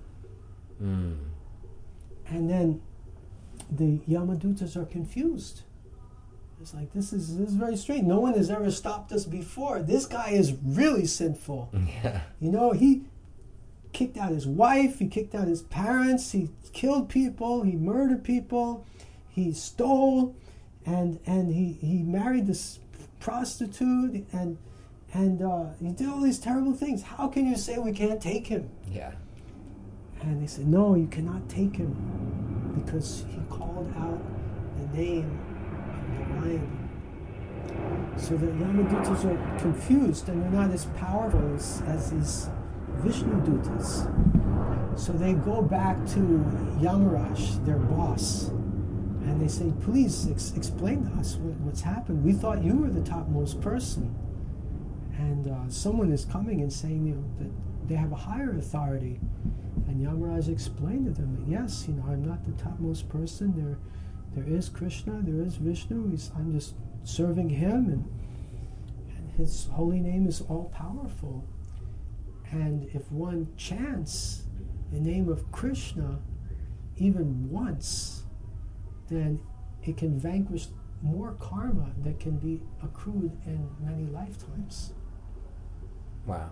Mm. And then the Yamadutas are confused. It's like, this is this is very strange. No one has ever stopped us before. This guy is really sinful. Yeah. You know, he kicked out his wife, he kicked out his parents, he killed people, he murdered people, he stole, and and he, he married this prostitute, and and uh, he did all these terrible things. How can you say we can't take him? Yeah. And they said, no, you cannot take him because he called out the name of the lion. So the Yamadutas are confused, and they're not as powerful as, as these Vishnu Dutas. So they go back to Yamaraj, their boss, and they say, please ex- explain to us what, what's happened. We thought you were the topmost person. And uh, someone is coming and saying, you know, that they have a higher authority. And Yamaraj explained to them that, yes, you know, I'm not the topmost person. There, there is Krishna, there is Vishnu. He's, I'm just serving him, and, and his holy name is all-powerful. And if one chants the name of Krishna even once, then it can vanquish more karma that can be accrued in many lifetimes. Wow.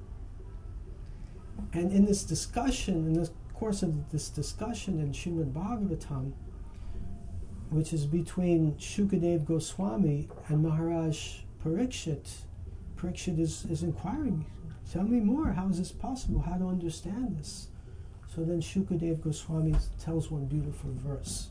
And in this discussion, in the course of this discussion in Srimad Bhagavatam, which is between Shukadev Goswami and Maharaj Parikshit, Parikshit is, is inquiring, tell me more, how is this possible, how to understand this? So then Shukadev Goswami tells one beautiful verse.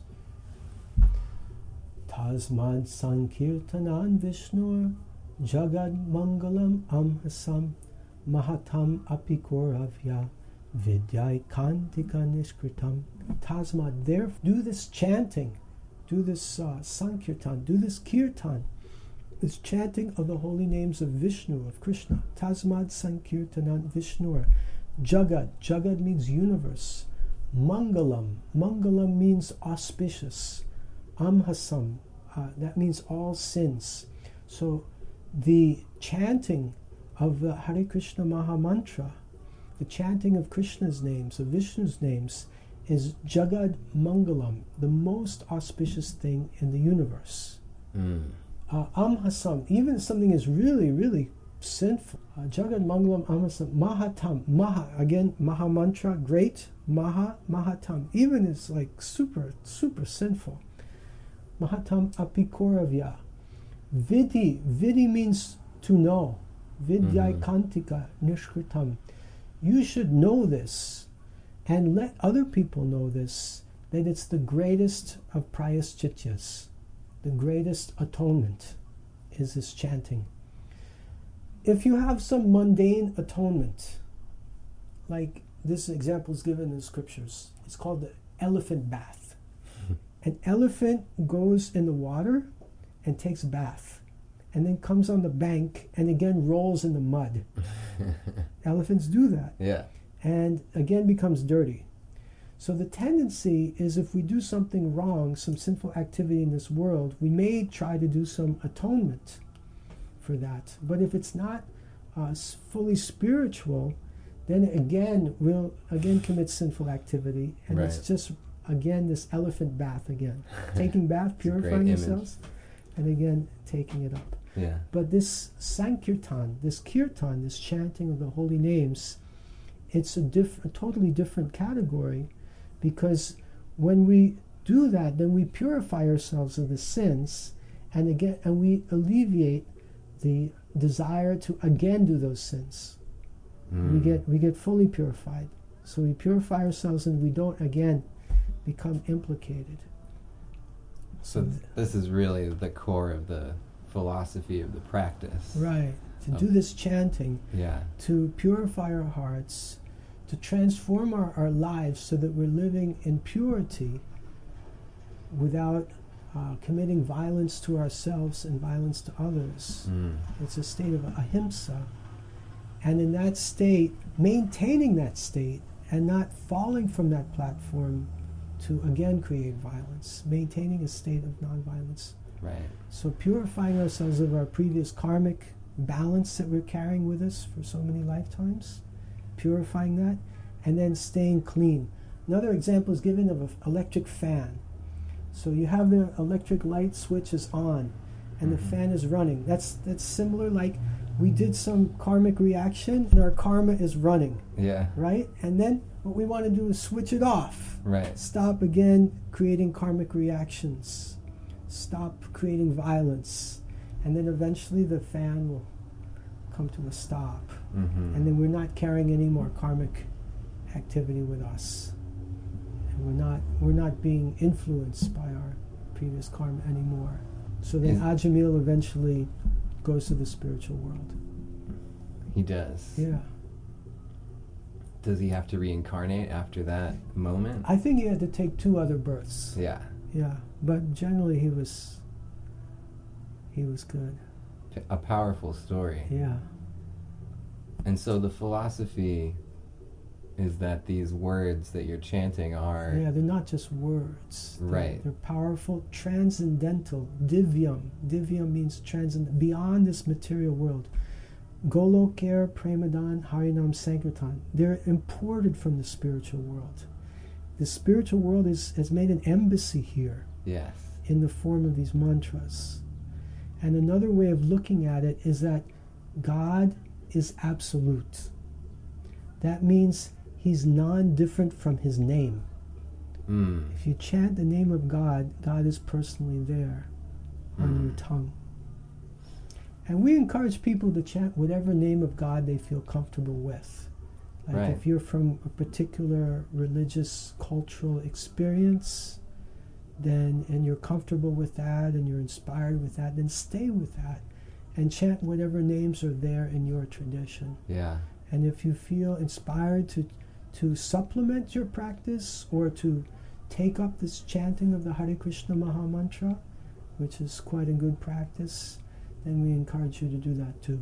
Tasmad Sankirtanan Vishnur Jagad Mangalam Amhasam Mahatam Apikoravya Vidyai Kantika Nishkritam. Tasmad, there, do this chanting, do this uh, Sankirtan, do this Kirtan, this chanting of the holy names of Vishnu, of Krishna. Tasmad Sankirtanan Vishnur. Jagad, Jagad means universe. Mangalam, Mangalam means auspicious. Amhasam, uh, that means all sins. So the chanting of the Hare Krishna Maha Mantra, the chanting of Krishna's names, of Vishnu's names, is Jagad Mangalam, the most auspicious thing in the universe. Mm. Uh, Amhasam, even if something is really, really sinful. Uh, Jagad Mangalam Amhasam, Mahatam, Maha, again, Maha Mantra, great, Maha, Mahatam, even it's like super, super sinful. Mahatam Apikoravya. Vidhi, Vidhi means to know. Vidyai Kantika Nishkritam. You should know this and let other people know this, that it's the greatest of prayaschittas. The greatest atonement is this chanting. If you have some mundane atonement, like this example is given in the scriptures, it's called the elephant bath. An elephant goes in the water and takes a bath, and then comes on the bank and again rolls in the mud. Elephants do that. Yeah. And again becomes dirty. So the tendency is, if we do something wrong, some sinful activity in this world, we may try to do some atonement for that. But if it's not uh, fully spiritual, then again we'll again commit sinful activity, and Right. it's just again this elephant bath again, taking bath, purifying yourselves, and again taking it up. Yeah. But this Sankirtan, this Kirtan, this chanting of the holy names, it's a, diff- a totally different category, because when we do that, then we purify ourselves of the sins, and again, and we alleviate the desire to again do those sins. Mm. We get we get fully purified. So we purify ourselves, and we don't again become implicated. So th- this is really the core of the philosophy of the practice. Right. To Oh. do this chanting, Yeah. to purify our hearts, to transform our, our lives so that we're living in purity without uh, committing violence to ourselves and violence to others. Mm. It's a state of ahimsa. And in that state, maintaining that state and not falling from that platform to again create violence, maintaining a state of nonviolence. Right. So purifying ourselves of our previous karmic balance that we're carrying with us for so many lifetimes, purifying that, and then staying clean. Another example is given of an electric fan. So you have the electric light switch is on, and the fan is running. That's that's similar, like we did some karmic reaction and our karma is running, Yeah. right? And then what we want to do is switch it off. Right. Stop again creating karmic reactions. Stop creating violence. And then eventually the fan will come to a stop. Mm-hmm. And then we're not carrying any more karmic activity with us. And we're not we're not being influenced by our previous karma anymore. So then Is- Ajamil eventually goes to the spiritual world. He does. Yeah. Does he have to reincarnate after that moment? I think he had to take two other births. Yeah. Yeah. But generally he was he was good. A powerful story. Yeah. And so the philosophy is that these words that you're chanting are... Yeah, they're not just words. They're, Right. They're powerful, transcendental, divyam. Divyam means transcend, beyond this material world. Golokar, Premadan, Harinam, Sankirtan. They're imported from the spiritual world. The spiritual world is, has made an embassy here Yes. in the form of these mantras. And another way of looking at it is that God is absolute. That means he's non-different from his name. Mm. If you chant the name of God, God is personally there on Mm. your tongue. And we encourage people to chant whatever name of God they feel comfortable with. Like Right. if you're from a particular religious, cultural experience, then and you're comfortable with that and you're inspired with that, then stay with that and chant whatever names are there in your tradition. Yeah. And if you feel inspired to to supplement your practice or to take up this chanting of the Hare Krishna Maha Mantra, which is quite a good practice, then we encourage you to do that too.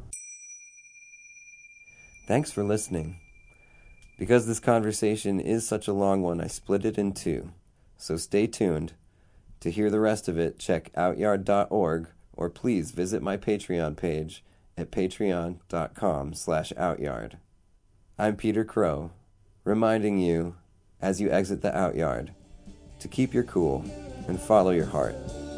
Thanks for listening. Because this conversation is such a long one, I split it in two. So stay tuned. To hear the rest of it, check outyard dot org or please visit my Patreon page at patreon.com slash outyard. I'm Peter Crow, reminding you, as you exit the Outyard, to keep your cool and follow your heart.